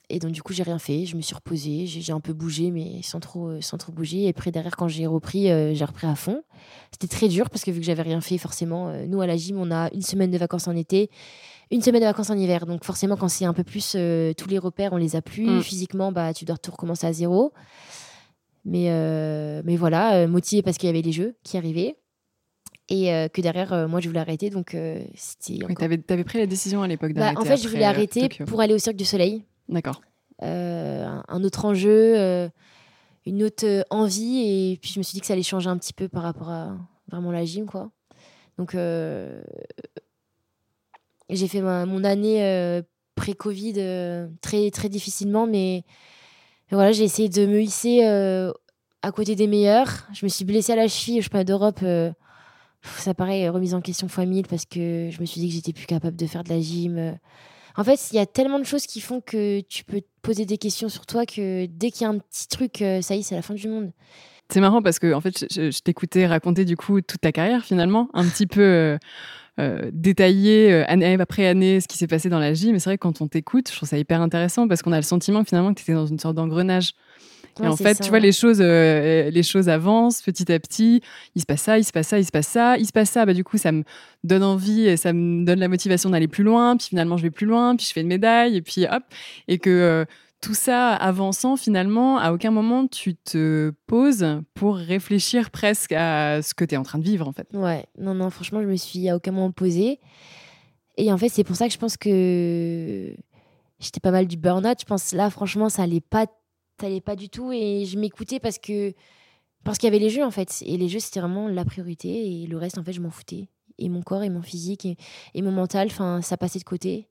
[SPEAKER 1] Et donc, du coup, j'ai rien fait. Je me suis reposée. J'ai, j'ai un peu bougé, mais sans trop, euh, sans trop bouger. Et après, derrière, quand j'ai repris, euh, j'ai repris à fond. C'était très dur parce que vu que j'avais rien fait, forcément, euh, nous, à la gym, on a une semaine de vacances en été, une semaine de vacances en hiver. Donc, forcément, quand c'est un peu plus, euh, tous les repères, on les a plus.
[SPEAKER 4] Mm.
[SPEAKER 1] Physiquement, bah, tu dois tout recommencer à zéro. Mais, euh, mais voilà, euh, motivée parce qu'il y avait les jeux qui arrivaient. Et euh, que derrière, euh, moi, je voulais arrêter. Donc, euh, c'était.
[SPEAKER 4] Oui,
[SPEAKER 1] encore...
[SPEAKER 4] t'avais, t'avais pris la décision à l'époque
[SPEAKER 1] bah,
[SPEAKER 4] d'arrêter.
[SPEAKER 1] en fait, je
[SPEAKER 4] après,
[SPEAKER 1] voulais
[SPEAKER 4] euh,
[SPEAKER 1] arrêter
[SPEAKER 4] Tokyo.
[SPEAKER 1] pour aller au Cirque du Soleil.
[SPEAKER 4] D'accord.
[SPEAKER 1] Euh, un, un autre enjeu, euh, une autre euh, envie. Et puis, je me suis dit que ça allait changer un petit peu par rapport à vraiment la gym, quoi. Donc, euh, j'ai fait ma, mon année euh, pré-Covid euh, très, très difficilement. Mais, mais voilà, j'ai essayé de me hisser euh, à côté des meilleurs. Je me suis blessée à la cheville au championnat d'Europe. Euh, ça paraît remise en question fois mille parce que je me suis dit que j'étais plus capable de faire de la gym. Euh, En fait, il y a tellement de choses qui font que tu peux te poser des questions sur toi que dès qu'il y a un petit truc, euh, ça y est, c'est la fin du monde.
[SPEAKER 4] C'est marrant parce que en fait, je, je, je t'écoutais raconter du coup toute ta carrière finalement, un petit peu euh, euh, détaillé euh, année après année ce qui s'est passé dans la gym. Mais c'est vrai que quand on t'écoute, je trouve ça hyper intéressant parce qu'on a le sentiment finalement que tu étais dans une sorte d'engrenage.
[SPEAKER 1] Ouais,
[SPEAKER 4] et en
[SPEAKER 1] c'est
[SPEAKER 4] fait,
[SPEAKER 1] ça,
[SPEAKER 4] tu vois,
[SPEAKER 1] ouais.
[SPEAKER 4] les choses, euh, les choses avancent petit à petit. Il se passe ça, il se passe ça, il se passe ça, il se passe ça. Bah, du coup, ça me donne envie et ça me donne la motivation d'aller plus loin. Puis finalement, je vais plus loin, puis je fais une médaille, et puis hop. Et que euh, tout ça avançant, finalement, à aucun moment tu te poses pour réfléchir presque à ce que tu es en train de vivre, en fait.
[SPEAKER 1] Ouais, non, non, franchement, je me suis à aucun moment posée. Et en fait, c'est pour ça que je pense que j'étais pas mal du burn-out. Je pense là, franchement, ça allait pas, ça allait pas du tout. Et je m'écoutais parce que parce qu'il y avait les jeux, en fait. Et les jeux, c'était vraiment la priorité. Et le reste, en fait, je m'en foutais. Et mon corps, et mon physique, et, et mon mental, enfin, ça passait de côté.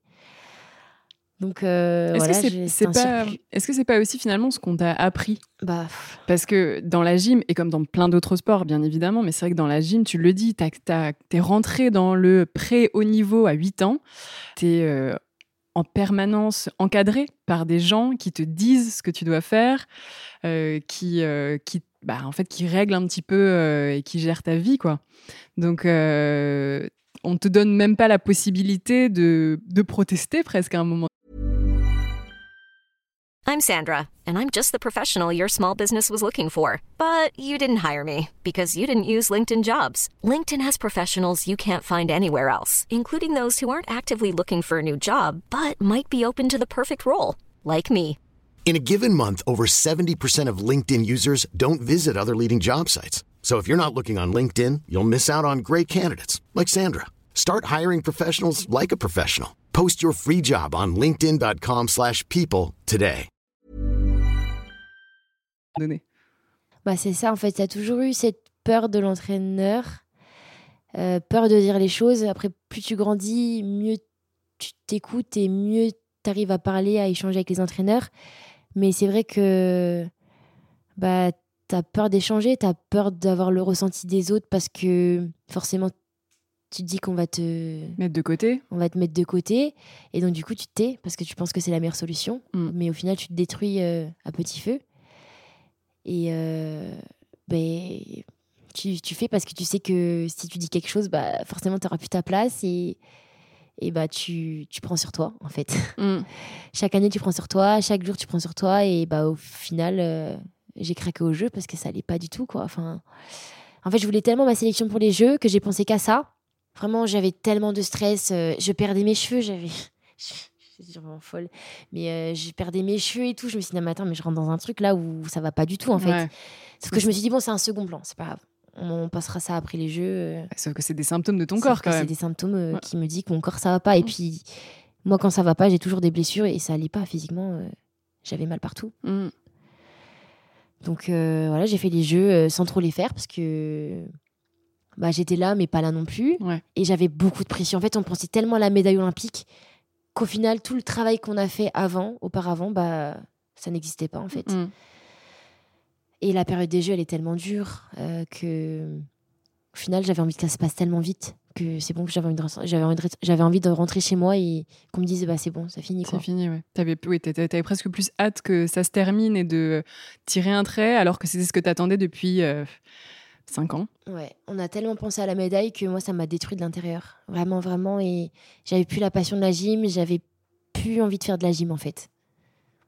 [SPEAKER 1] Donc euh,
[SPEAKER 4] Est-ce
[SPEAKER 1] voilà,
[SPEAKER 4] que c'est,
[SPEAKER 1] je-
[SPEAKER 4] c'est
[SPEAKER 1] c'était un
[SPEAKER 4] pas,
[SPEAKER 1] surplus.
[SPEAKER 4] est-ce que c'est pas aussi finalement ce qu'on t'a appris?
[SPEAKER 1] Bah, pff,
[SPEAKER 4] Parce que dans la gym, et comme dans plein d'autres sports, bien évidemment, mais c'est vrai que dans la gym, tu le dis, t'as, t'as, t'es rentré dans le pré-haut niveau à huit ans. T'es euh, en permanence encadré par des gens qui te disent ce que tu dois faire, euh, qui, euh, qui, bah, en fait, qui règlent un petit peu euh, et qui gèrent ta vie, quoi. Donc, euh, on te donne même pas la possibilité de, de protester presque à un moment.
[SPEAKER 5] I'm Sandra, and I'm just the professional your small business was looking for. But you didn't hire me because you didn't use LinkedIn Jobs. LinkedIn has professionals you can't find anywhere else, including those who aren't actively looking for a new job, but might be open to the perfect role, like me.
[SPEAKER 6] In a given month, over seventy percent of LinkedIn users don't visit other leading job sites. So if you're not looking on LinkedIn, you'll miss out on great candidates like Sandra. Start hiring professionals like a professional. Post your free job on linkedin dot com slash people today.
[SPEAKER 4] Donné.
[SPEAKER 1] bah c'est ça, en fait. Il y a toujours eu cette peur de l'entraîneur, euh, peur de dire les choses. Après, plus tu grandis, mieux tu t'écoutes et mieux tu arrives à parler, à échanger avec les entraîneurs. Mais c'est vrai que bah, tu as peur d'échanger, tu as peur d'avoir le ressenti des autres parce que forcément, tu te dis qu'on va te,
[SPEAKER 4] Mettre de côté.
[SPEAKER 1] on va te mettre de côté. Et donc, du coup, tu te tais parce que tu penses que c'est la meilleure solution.
[SPEAKER 4] Mm.
[SPEAKER 1] Mais au final, tu te détruis euh, à petit feu. Et euh, ben, tu, tu fais parce que tu sais que si tu dis quelque chose, bah, forcément, tu n'auras plus ta place et, et bah, tu, tu prends sur toi, en fait.
[SPEAKER 4] Mm.
[SPEAKER 1] Chaque année, tu prends sur toi, chaque jour, tu prends sur toi. Et bah, au final, euh, j'ai craqué au jeu parce que ça allait pas du tout, quoi. Enfin, en fait, je voulais tellement ma sélection pour les jeux que j'ai pensé qu'à ça. Vraiment, j'avais tellement de stress. euh, je perdais mes cheveux, j'avais... Je suis vraiment folle. Mais euh, je perdais mes cheveux et tout. Je me suis dit, non, mais attends, mais je rentre dans un truc là où ça va pas du tout, en fait.
[SPEAKER 4] Ouais.
[SPEAKER 1] Sauf que je me suis dit, bon, c'est un second plan, c'est pas grave. On, on passera ça après les jeux. euh.
[SPEAKER 4] Sauf que c'est des symptômes de ton
[SPEAKER 1] Sauf
[SPEAKER 4] corps,
[SPEAKER 1] que
[SPEAKER 4] quand
[SPEAKER 1] c'est
[SPEAKER 4] même.
[SPEAKER 1] des symptômes euh,
[SPEAKER 4] Ouais.
[SPEAKER 1] qui me disent que mon corps, ça va pas. Et puis, moi, quand ça va pas, j'ai toujours des blessures et ça allait pas physiquement. euh, J'avais mal partout.
[SPEAKER 4] Mm.
[SPEAKER 1] Donc euh, voilà, j'ai fait les jeux euh, sans trop les faire parce que bah, j'étais là, mais pas là non plus.
[SPEAKER 4] Ouais.
[SPEAKER 1] Et j'avais beaucoup de pression. En fait, on pensait tellement à la médaille olympique qu'au final, tout le travail qu'on a fait avant, auparavant, bah, ça n'existait pas en fait.
[SPEAKER 4] Mm.
[SPEAKER 1] Et la période des jeux, elle est tellement dure euh, que, au final, j'avais envie que ça se passe tellement vite que c'est bon, que j'avais envie de, j'avais envie de, j'avais envie de rentrer chez moi et qu'on me dise, bah, c'est bon, ça finit. Quoi.
[SPEAKER 4] C'est fini, ouais. T'avais, oui, t'avais, t'avais presque plus hâte que ça se termine et de tirer un trait, alors que c'était ce que t'attendais depuis euh, cinq ans.
[SPEAKER 1] Ouais, on a tellement pensé à la médaille que moi, ça m'a détruit de l'intérieur. Vraiment, vraiment. Et j'avais plus la passion de la gym, j'avais plus envie de faire de la gym, en fait.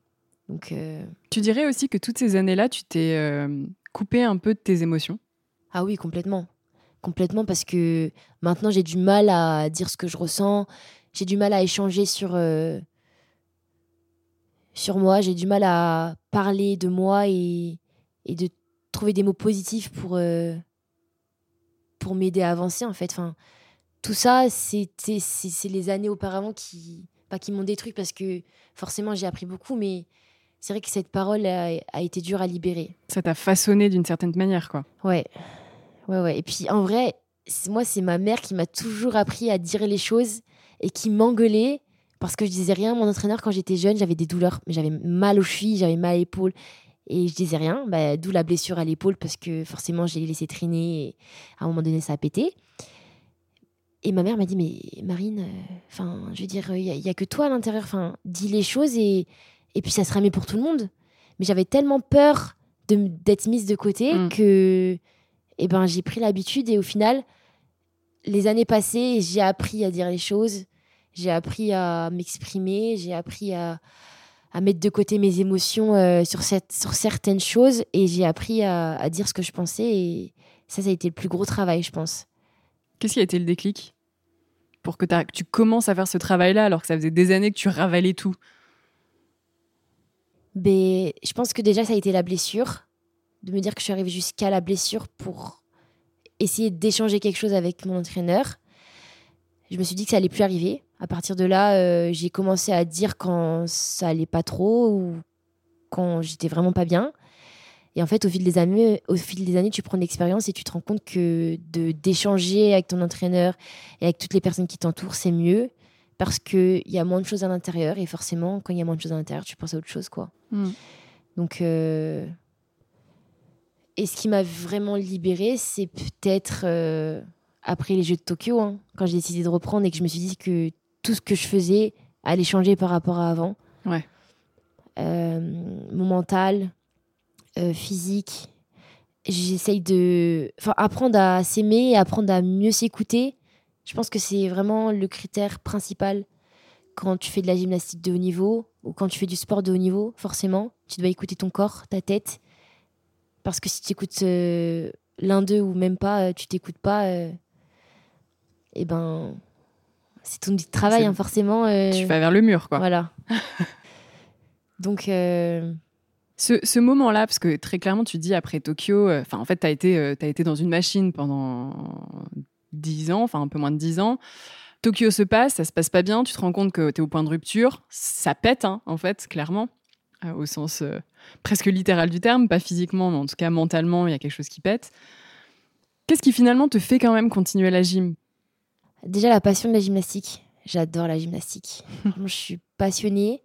[SPEAKER 1] Donc, euh...
[SPEAKER 4] Tu dirais aussi que toutes ces années-là, tu t'es euh, coupé un peu de tes émotions?
[SPEAKER 1] Ah oui, complètement. Complètement, parce que maintenant, j'ai du mal à dire ce que je ressens. J'ai du mal à échanger sur, euh, sur moi. J'ai du mal à parler de moi et, et de trouver des mots positifs pour, euh, pour m'aider à avancer, en fait. Enfin, tout ça, c'est, c'est, c'est les années auparavant qui, pas qui m'ont détruit, parce que forcément, j'ai appris beaucoup, mais c'est vrai que cette parole a, a été dure à libérer.
[SPEAKER 4] Ça t'a façonné d'une certaine manière, quoi.
[SPEAKER 1] Ouais. Ouais, ouais. Et puis, en vrai, c'est, moi, c'est ma mère qui m'a toujours appris à dire les choses et qui m'engueulait parce que je disais rien. Mon entraîneur, quand j'étais jeune, j'avais des douleurs. Mais j'avais mal aux chevilles, j'avais mal à l'épaule. Et je disais rien. Bah, d'où la blessure à l'épaule, parce que forcément, j'ai laissé traîner. Et à un moment donné, ça a pété. Et ma mère m'a dit, mais Marine, enfin, euh, je veux dire, il n'y a, a que toi à l'intérieur. Enfin, dis les choses et, et puis ça sera mieux pour tout le monde. Mais j'avais tellement peur de, d'être mise de côté mmh. que... Et ben, j'ai pris l'habitude et au final, les années passées, j'ai appris à dire les choses, j'ai appris à m'exprimer, j'ai appris à, à mettre de côté mes émotions euh, sur, cette, sur certaines choses et j'ai appris à, à dire ce que je pensais et ça, ça a été le plus gros travail, je pense.
[SPEAKER 4] Qu'est-ce qui a été le déclic pour que, que tu commences à faire ce travail-là alors que ça faisait des années que tu ravalais tout?
[SPEAKER 1] Ben, je pense que déjà, ça a été la blessure. De me dire que je suis arrivée jusqu'à la blessure pour essayer d'échanger quelque chose avec mon entraîneur. Je me suis dit que ça allait plus arriver. À partir de là, euh, j'ai commencé à dire quand ça allait pas trop ou quand j'étais vraiment pas bien. Et en fait, au fil des années, au fil des années, tu prends de l'expérience et tu te rends compte que de, d'échanger avec ton entraîneur et avec toutes les personnes qui t'entourent, c'est mieux parce qu'il y a moins de choses à l'intérieur et forcément, quand il y a moins de choses à l'intérieur, tu penses à autre chose, quoi. Mm. Donc... Euh... Et ce qui m'a vraiment libérée, c'est peut-être euh, après les Jeux de Tokyo, hein, quand j'ai décidé de reprendre et que je me suis dit que tout ce que je faisais allait changer par rapport à avant.
[SPEAKER 4] Ouais.
[SPEAKER 1] Euh, mon mental, euh, physique. J'essaye de... Enfin, apprendre à s'aimer et apprendre à mieux s'écouter. Je pense que c'est vraiment le critère principal quand tu fais de la gymnastique de haut niveau ou quand tu fais du sport de haut niveau, forcément. Tu dois écouter ton corps, ta tête. Parce que si tu écoutes euh, l'un d'eux ou même pas, euh, tu t'écoutes pas, euh, et ben, c'est ton petit travail, hein, forcément. Euh,
[SPEAKER 4] tu vas vers le mur, quoi.
[SPEAKER 1] Voilà. Donc... Euh...
[SPEAKER 4] Ce, ce moment-là, parce que très clairement, tu dis après Tokyo, enfin, euh, en fait, tu as été, euh, t'as été dans une machine pendant dix ans, enfin un peu moins de dix ans. Tokyo se passe, ça se passe pas bien, tu te rends compte que tu es au point de rupture. Ça pète, hein, en fait, clairement. Au sens euh, presque littéral du terme, pas physiquement, mais en tout cas mentalement, il y a quelque chose qui pète. Qu'est-ce qui finalement te fait quand même continuer la gym?
[SPEAKER 1] Déjà, la passion de la gymnastique. J'adore la gymnastique. Je suis passionnée.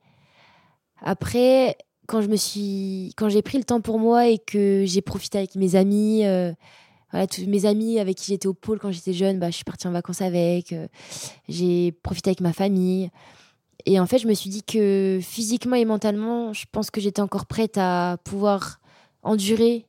[SPEAKER 1] Après, quand, je me suis... quand j'ai pris le temps pour moi et que j'ai profité avec mes amis, euh, voilà, tous mes amis avec qui j'étais au pôle quand j'étais jeune, bah, je suis partie en vacances avec. Euh, j'ai profité avec ma famille. Et en fait, je me suis dit que physiquement et mentalement, je pense que j'étais encore prête à pouvoir endurer.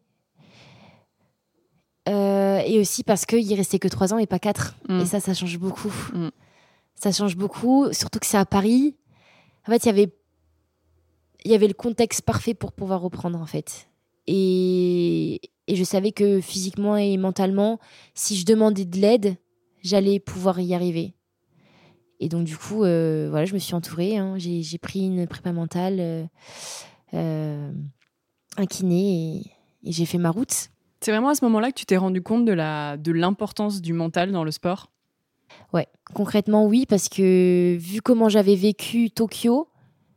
[SPEAKER 1] Euh, et aussi parce qu'il restait que trois ans et pas quatre. Mmh. Et ça, ça change beaucoup. Mmh. Ça change beaucoup, surtout que c'est à Paris. En fait, il y avait, il y avait le contexte parfait pour pouvoir reprendre, en fait. Et, et je savais que physiquement et mentalement, si je demandais de l'aide, j'allais pouvoir y arriver. Et donc, du coup, euh, voilà, je me suis entourée. Hein. J'ai, j'ai pris une prépa mentale, euh, euh, un kiné, et, et j'ai fait ma route.
[SPEAKER 4] C'est vraiment à ce moment-là que tu t'es rendu compte de, la, de l'importance du mental dans le sport?
[SPEAKER 1] Ouais, concrètement, oui, parce que vu comment j'avais vécu Tokyo,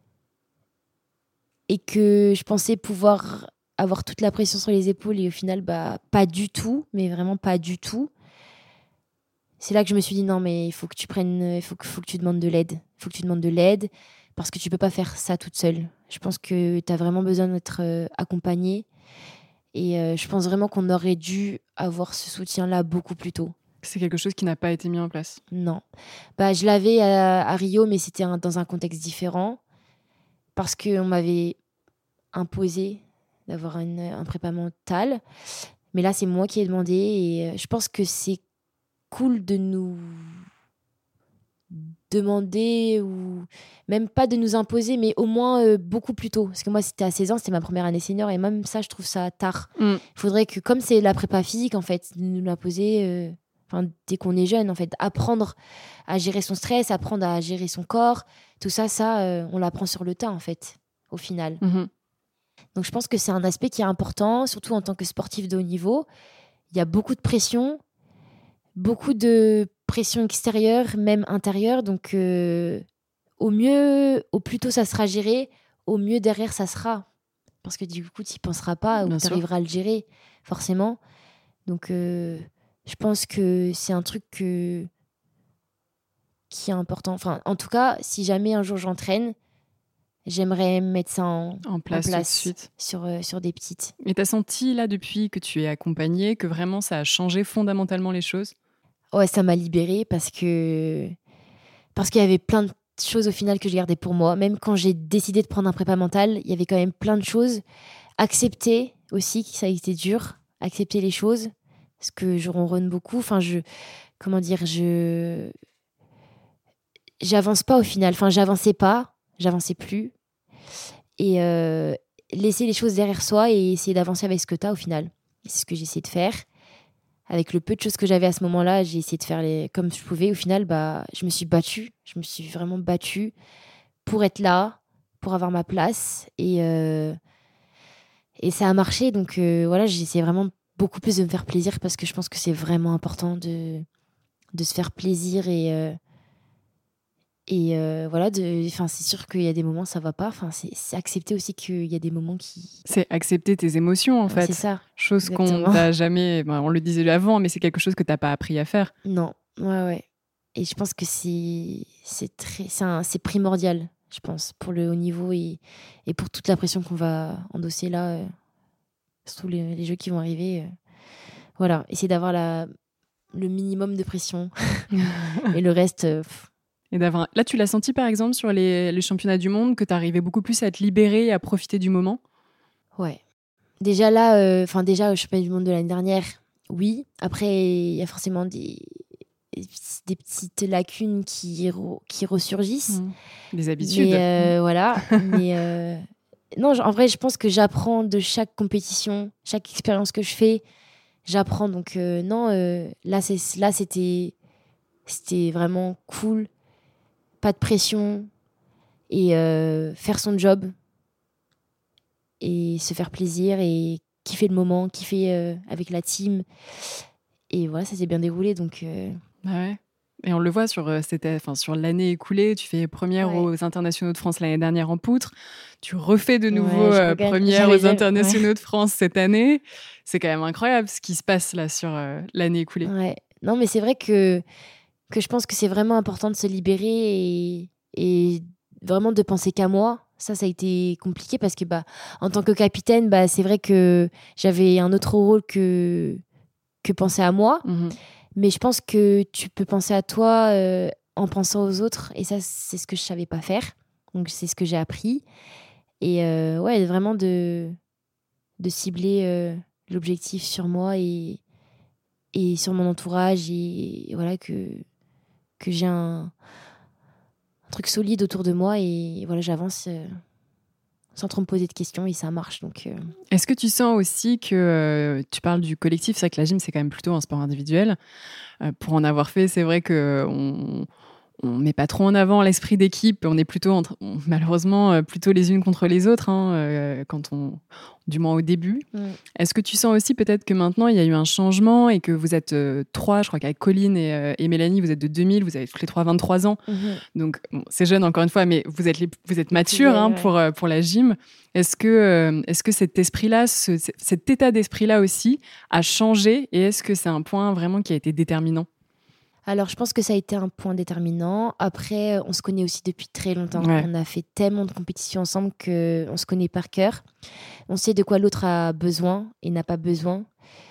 [SPEAKER 1] et que je pensais pouvoir avoir toute la pression sur les épaules, et au final, bah, pas du tout, mais vraiment pas du tout. C'est là que je me suis dit, non, mais il faut que tu prennes, il faut que, faut que tu demandes de l'aide. Il faut que tu demandes de l'aide parce que tu peux pas faire ça toute seule. Je pense que tu as vraiment besoin d'être euh, accompagnée. Et euh, je pense vraiment qu'on aurait dû avoir ce soutien-là beaucoup plus tôt.
[SPEAKER 4] C'est quelque chose qui n'a pas été mis en place?
[SPEAKER 1] Non. Bah, je l'avais à, à Rio, mais c'était un, dans un contexte différent. Parce qu'on m'avait imposé d'avoir une, un prépa mental. Mais là, c'est moi qui ai demandé. Et euh, je pense que c'est cool de nous demander ou même pas de nous imposer, mais au moins euh, beaucoup plus tôt. Parce que moi, c'était à seize ans, c'était ma première année senior et même ça, je trouve ça tard. Il
[SPEAKER 4] Mm.
[SPEAKER 1] faudrait que, comme c'est la prépa physique, en fait, de nous l'imposer euh, enfin, dès qu'on est jeune, en fait, apprendre à gérer son stress, apprendre à gérer son corps, tout ça, ça, euh, on l'apprend sur le tas, en fait, au final.
[SPEAKER 4] Mhm.
[SPEAKER 1] Donc, je pense que c'est un aspect qui est important, surtout en tant que sportif de haut niveau. Il y a beaucoup de pression, beaucoup de pression extérieure, même intérieure. Donc, euh, au mieux, au plus tôt ça sera géré, au mieux derrière ça sera. Parce que du coup, tu n'y penseras pas ou
[SPEAKER 4] Bien
[SPEAKER 1] tu
[SPEAKER 4] sûr.
[SPEAKER 1] arriveras à le gérer, forcément. Donc, euh, je pense que c'est un truc que... qui est important. Enfin, en tout cas, si jamais un jour j'entraîne, j'aimerais mettre ça en,
[SPEAKER 4] En place,
[SPEAKER 1] en place
[SPEAKER 4] tout de suite.
[SPEAKER 1] sur, euh, sur des petites.
[SPEAKER 4] Et t'as senti, là, depuis que tu es accompagnée, que vraiment ça a changé fondamentalement les choses?
[SPEAKER 1] Ouais, ça m'a libérée parce que parce qu'il y avait plein de choses au final que je gardais pour moi. Même quand j'ai décidé de prendre un prépa mental, il y avait quand même plein de choses. Accepter aussi, que ça a été dur. Accepter les choses, parce que je ronronne beaucoup. Enfin, je... Comment dire, je... J'avance pas au final. Enfin, j'avançais pas. J'avançais plus. Et euh, laisser les choses derrière soi et essayer d'avancer avec ce que t'as au final. Et c'est ce que j'ai essayé de faire. Avec le peu de choses que j'avais à ce moment-là, j'ai essayé de faire les... comme je pouvais. Au final, bah, je me suis battue. Je me suis vraiment battue pour être là, pour avoir ma place. Et, euh... et ça a marché. Donc euh, voilà, j'ai essayé vraiment beaucoup plus de me faire plaisir parce que je pense que c'est vraiment important de, de se faire plaisir. Et, euh... et euh, voilà, de... enfin, c'est sûr qu'il y a des moments, ça va pas. Enfin, c'est, c'est accepter aussi qu'il y a des moments qui...
[SPEAKER 4] C'est accepter tes émotions, en fait.
[SPEAKER 1] C'est ça.
[SPEAKER 4] Chose qu'on
[SPEAKER 1] Exactement.
[SPEAKER 4] t'a jamais... ben, on le disait avant, mais c'est quelque chose que t'as pas appris à faire.
[SPEAKER 1] Non, ouais, ouais. Et je pense que c'est, c'est, très, c'est, un- c'est primordial, je pense, pour le haut niveau et, et pour toute la pression qu'on va endosser là, euh, surtout les, les jeux qui vont arriver. euh. Voilà, essayer d'avoir la, le minimum de pression et le reste, euh, pff,
[SPEAKER 4] Et d'avoir... Là, tu l'as senti, par exemple, sur les, les championnats du monde, que t'arrivais beaucoup plus à te libérer et à profiter du moment?
[SPEAKER 1] ouais. Déjà là, enfin déjà au championnat du monde de l'année dernière, oui. Après, il y a forcément des, des petites lacunes qui, re- qui ressurgissent.
[SPEAKER 4] Mmh. Des habitudes.
[SPEAKER 1] Mais euh, voilà. Mais euh, non, en vrai, je pense que j'apprends de chaque compétition, chaque expérience que je fais, j'apprends. Donc euh, non, euh, là, c'est, là c'était, c'était vraiment cool. Pas de pression et euh, faire son job et se faire plaisir et kiffer le moment, kiffer euh, avec la team. Et voilà, ça s'est bien déroulé. Donc euh,
[SPEAKER 4] Bah ouais. Et on le voit sur, euh, c'était, enfin, sur l'année écoulée, tu fais première
[SPEAKER 1] Ouais.
[SPEAKER 4] aux internationaux de France l'année dernière en poutre, tu refais de nouveau
[SPEAKER 1] Ouais, je
[SPEAKER 4] euh,
[SPEAKER 1] regagne.
[SPEAKER 4] première
[SPEAKER 1] J'avais
[SPEAKER 4] aux
[SPEAKER 1] jamais-
[SPEAKER 4] internationaux de France cette année. C'est quand même incroyable ce qui se passe là sur euh, l'année écoulée.
[SPEAKER 1] ouais. Non, mais c'est vrai que, que je pense que c'est vraiment important de se libérer et, et vraiment de penser qu'à moi. Ça, ça a été compliqué parce que bah, en tant que capitaine, bah, c'est vrai que j'avais un autre rôle que, que penser à moi.
[SPEAKER 4] Mhm.
[SPEAKER 1] Mais je pense que tu peux penser à toi euh, en pensant aux autres. Et ça, c'est ce que je savais pas faire. Donc, c'est ce que j'ai appris. Et euh, ouais, vraiment de, de cibler euh, l'objectif sur moi et, et sur mon entourage. Et, et voilà, que, que j'ai un, un truc solide autour de moi. Et voilà, j'avance euh, sans trop me poser de questions. Et ça marche. Donc, euh,
[SPEAKER 4] Est-ce que tu sens aussi que euh, tu parles du collectif? C'est vrai que la gym, c'est quand même plutôt un sport individuel. Euh, pour en avoir fait, c'est vrai qu'on on met pas trop en avant l'esprit d'équipe. On est plutôt, entre, on- malheureusement, euh, plutôt les unes contre les autres, hein, euh, quand on, du moins au début.
[SPEAKER 1] mm.
[SPEAKER 4] Est-ce que tu sens aussi peut-être que maintenant, il y a eu un changement et que vous êtes euh, trois, je crois qu'avec Colline et, euh, et Mélanie, vous êtes de deux mille, vous avez toutes les trois vingt-trois ans.
[SPEAKER 1] Mhm.
[SPEAKER 4] Donc, bon, c'est jeune encore une fois, mais vous êtes, les, vous êtes matures
[SPEAKER 1] vieilles,
[SPEAKER 4] hein,
[SPEAKER 1] ouais.
[SPEAKER 4] pour, euh, pour la gym. Est-ce que, euh, est-ce que cet esprit-là, ce- cet état d'esprit-là aussi a changé et est-ce que c'est un point vraiment qui a été déterminant?
[SPEAKER 1] Alors, je pense que ça a été un point déterminant. Après, on se connaît aussi depuis très longtemps.
[SPEAKER 4] Ouais.
[SPEAKER 1] On a fait tellement de compétitions ensemble qu'on se connaît par cœur. On sait de quoi l'autre a besoin et n'a pas besoin.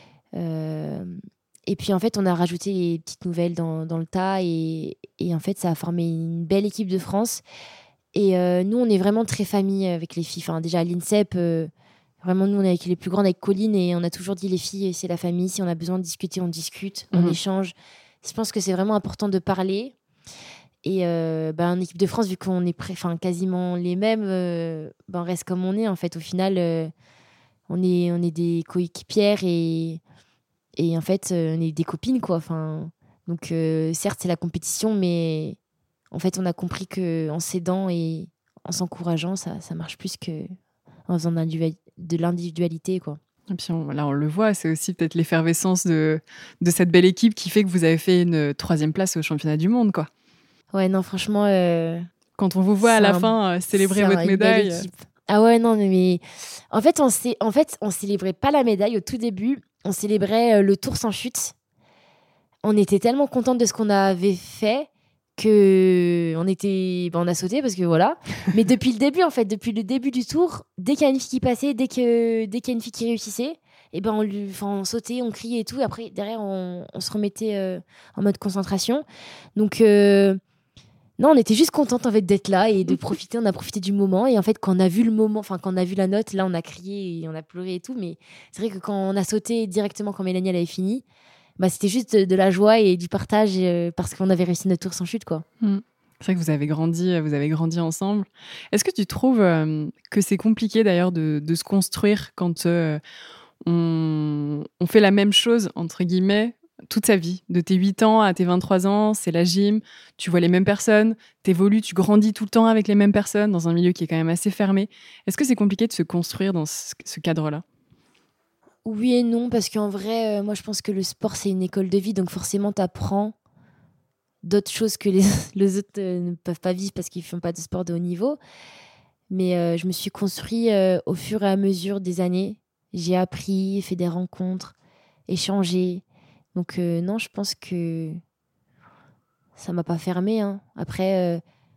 [SPEAKER 1] Euh, Et puis, en fait, on a rajouté les petites nouvelles dans, dans le tas. Et, et en fait, ça a formé une belle équipe de France. Et euh, nous, on est vraiment très famille avec les filles. Enfin, déjà, à l'INSEP, euh, vraiment, nous, on est avec les plus grandes, avec Colline. Et on a toujours dit, les filles, c'est la famille. Si on a besoin de discuter, on discute, on
[SPEAKER 4] Mhm.
[SPEAKER 1] échange. Je pense que c'est vraiment important de parler. Et euh, bah, en équipe de France, vu qu'on est pré- quasiment les mêmes, euh, bah, on reste comme on est. En fait, au final, euh, on, est, on est des coéquipières et, et en fait, euh, on est des copines, quoi. Enfin, donc, euh, certes, c'est la compétition, mais en fait, on a compris qu'en s'aidant et en s'encourageant, ça, ça marche plus qu'en faisant de l'individualité, quoi.
[SPEAKER 4] Et puis on, là, on le voit, c'est aussi peut-être l'effervescence de, de cette belle équipe qui fait que vous avez fait une troisième place au championnat du monde, quoi.
[SPEAKER 1] Ouais, non, franchement... Euh,
[SPEAKER 4] Quand on vous voit à la un, fin euh, célébrer votre médaille...
[SPEAKER 1] Ah ouais, non, mais... En fait, on s'est... en fait, on célébrait pas la médaille au tout début, on célébrait le tour sans chute. On était tellement contente de ce qu'on avait fait que on était... Ben, on a sauté parce que voilà. Mais depuis le début, en fait, depuis le début du tour, dès qu'il y a une fille qui passait, dès, que... dès qu'il y a une fille qui réussissait, et ben on, lui... enfin, on sautait, on criait et tout. Et après, derrière, on, on se remettait euh, en mode concentration. Donc... Euh... Non, on était juste contente en fait d'être là et de profiter. On a profité du moment et en fait quand on a vu le moment, enfin quand on a vu la note, là on a crié et on a pleuré et tout. Mais c'est vrai que quand on a sauté directement quand Mélanie elle avait fini, bah c'était juste de, de la joie et du partage euh, parce qu'on avait réussi notre tour sans chute, quoi.
[SPEAKER 4] Mmh. C'est vrai que vous avez grandi, vous avez grandi ensemble. Est-ce que tu trouves euh, que c'est compliqué d'ailleurs de, de se construire quand euh, on, on fait la même chose entre guillemets? Toute sa vie, de tes huit ans à tes vingt-trois ans, c'est la gym, tu vois les mêmes personnes, t'évolues, tu grandis tout le temps avec les mêmes personnes dans un milieu qui est quand même assez fermé. Est-ce que c'est compliqué de se construire dans ce, ce cadre-là ?
[SPEAKER 1] Oui et non, parce qu'en vrai, euh, moi je pense que le sport c'est une école de vie, donc forcément t'apprends d'autres choses que les, les autres euh, ne peuvent pas vivre parce qu'ils font pas de sport de haut niveau. Mais euh, je me suis construit euh, au fur et à mesure des années. J'ai appris, fait des rencontres, échangé. Donc euh, non, je pense que ça m'a pas fermé. Hein. Après, euh,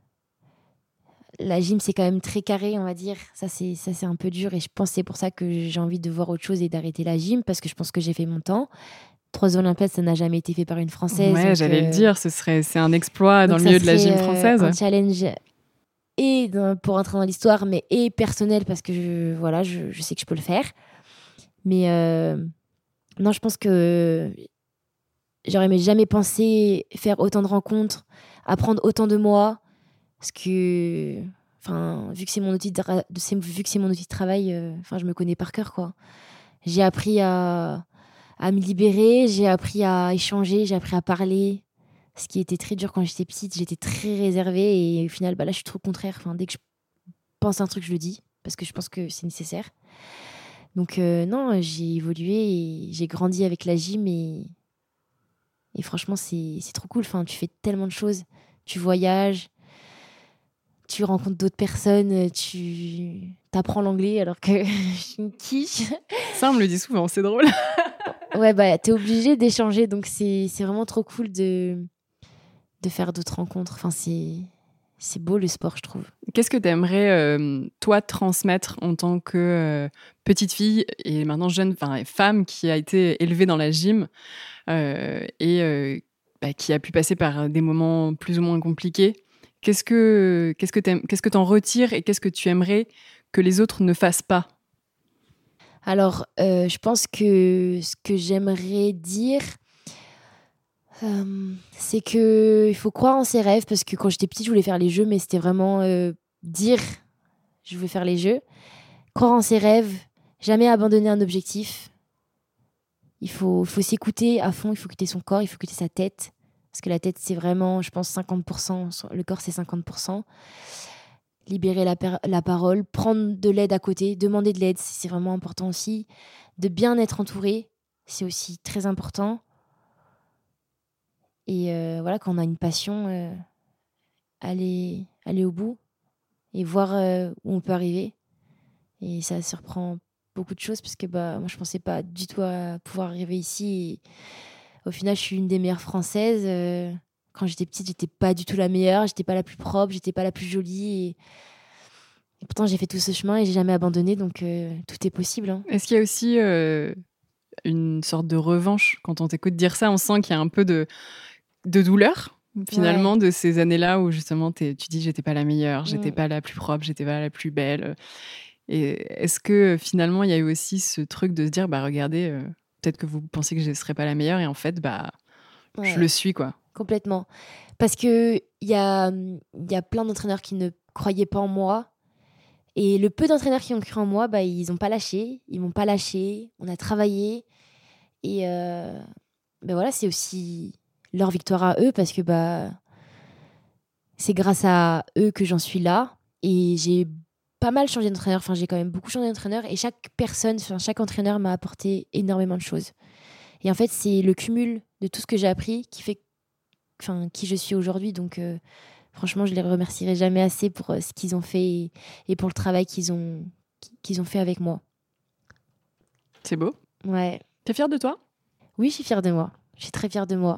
[SPEAKER 1] la gym, c'est quand même très carré, on va dire. Ça c'est, ça, c'est un peu dur. Et je pense que c'est pour ça que j'ai envie de voir autre chose et d'arrêter la gym, parce que je pense que j'ai fait mon temps. Trois Olympiades, ça n'a jamais été fait par une Française.
[SPEAKER 4] Ouais,
[SPEAKER 1] donc,
[SPEAKER 4] j'allais
[SPEAKER 1] euh...
[SPEAKER 4] le dire. Ce serait, c'est un exploit dans le milieu de la gym française.
[SPEAKER 1] Euh, un challenge et dans, pour entrer dans l'histoire, mais et personnel, parce que je, voilà, je, je sais que je peux le faire. Mais euh, non, je pense que... J'aurais jamais pensé faire autant de rencontres, apprendre autant de moi, parce que, enfin, vu que c'est mon outil de, vu que c'est mon outil de travail, enfin, euh, je me connais par cœur, quoi. J'ai appris à, à me libérer, j'ai appris à échanger, j'ai appris à parler, ce qui était très dur quand j'étais petite. J'étais très réservée et au final, bah là, je suis trop contraire. Enfin, dès que je pense à un truc, je le dis, parce que je pense que c'est nécessaire. Donc euh, non, j'ai évolué et j'ai grandi avec la gym et Et franchement, c'est, c'est trop cool. Enfin, tu fais tellement de choses. Tu voyages, tu rencontres d'autres personnes, tu apprends l'anglais alors que je suis une quiche.
[SPEAKER 4] Ça, on me le dit souvent, c'est drôle.
[SPEAKER 1] Ouais, bah, t'es obligé d'échanger. Donc, c'est, c'est vraiment trop cool de, de faire d'autres rencontres. Enfin, c'est, c'est beau le sport, je trouve.
[SPEAKER 4] Qu'est-ce que t'aimerais, euh, toi, transmettre en tant que euh, petite fille et maintenant jeune enfin, femme qui a été élevée dans la gym Euh, et euh, bah, qui a pu passer par des moments plus ou moins compliqués. Qu'est-ce que, qu'est-ce que t'aimes, qu'est-ce que t'en retires et qu'est-ce que tu aimerais que les autres ne fassent pas ?
[SPEAKER 1] Alors, euh, je pense que ce que j'aimerais dire, euh, c'est qu'il faut croire en ses rêves, parce que quand j'étais petite, je voulais faire les jeux, mais c'était vraiment euh, dire je veux faire les jeux. Croire en ses rêves, jamais abandonner un objectif. Il faut, faut s'écouter à fond, il faut écouter son corps, il faut écouter sa tête. Parce que la tête, c'est vraiment, je pense, cinquante pour cent. Le corps, c'est cinquante pour cent. Libérer la, per- la parole, prendre de l'aide à côté, demander de l'aide, c'est vraiment important aussi. De bien être entouré, c'est aussi très important. Et euh, voilà, quand on a une passion, euh, aller, aller au bout et voir euh, où on peut arriver. Et ça surprend beaucoup de choses, parce que bah, moi je pensais pas du tout à pouvoir arriver ici. Et au final, je suis une des meilleures françaises. Euh, quand j'étais petite, j'étais pas du tout la meilleure, j'étais pas la plus propre, j'étais pas la plus jolie. Et, et pourtant, j'ai fait tout ce chemin et j'ai jamais abandonné, donc euh, tout est possible. Hein.
[SPEAKER 4] Est-ce qu'il y a aussi euh, une sorte de revanche quand on t'écoute dire ça ? On sent qu'il y a un peu de, de douleur, finalement, ouais. de ces années-là où justement tu dis j'étais pas la meilleure, j'étais mmh. pas la plus propre, j'étais pas la plus belle. Et est-ce que finalement il y a eu aussi ce truc de se dire bah regardez euh, peut-être que vous pensez que je ne serais pas la meilleure et en fait bah ouais. je le suis quoi.
[SPEAKER 1] complètement. Parce qu'il y a, y a plein d'entraîneurs qui ne croyaient pas en moi. Et le peu d'entraîneurs qui ont cru en moi, bah, ils n'ont pas lâché. Ils m'ont pas lâché. On a travaillé. Et euh, ben voilà, c'est aussi leur victoire à eux parce que bah, c'est grâce à eux que j'en suis là. Et j'ai pas mal changé d'entraîneur. Enfin, j'ai quand même beaucoup changé d'entraîneur. Et chaque personne, enfin, chaque entraîneur m'a apporté énormément de choses. Et en fait, c'est le cumul de tout ce que j'ai appris qui fait enfin, qui je suis aujourd'hui. Donc, euh, franchement, je les remercierai jamais assez pour euh, ce qu'ils ont fait et, et pour le travail qu'ils ont, qu'ils ont fait avec moi.
[SPEAKER 4] C'est beau.
[SPEAKER 1] Ouais.
[SPEAKER 4] T'es fière de toi ?
[SPEAKER 1] Oui, je suis fière de moi. Je suis très fière de moi.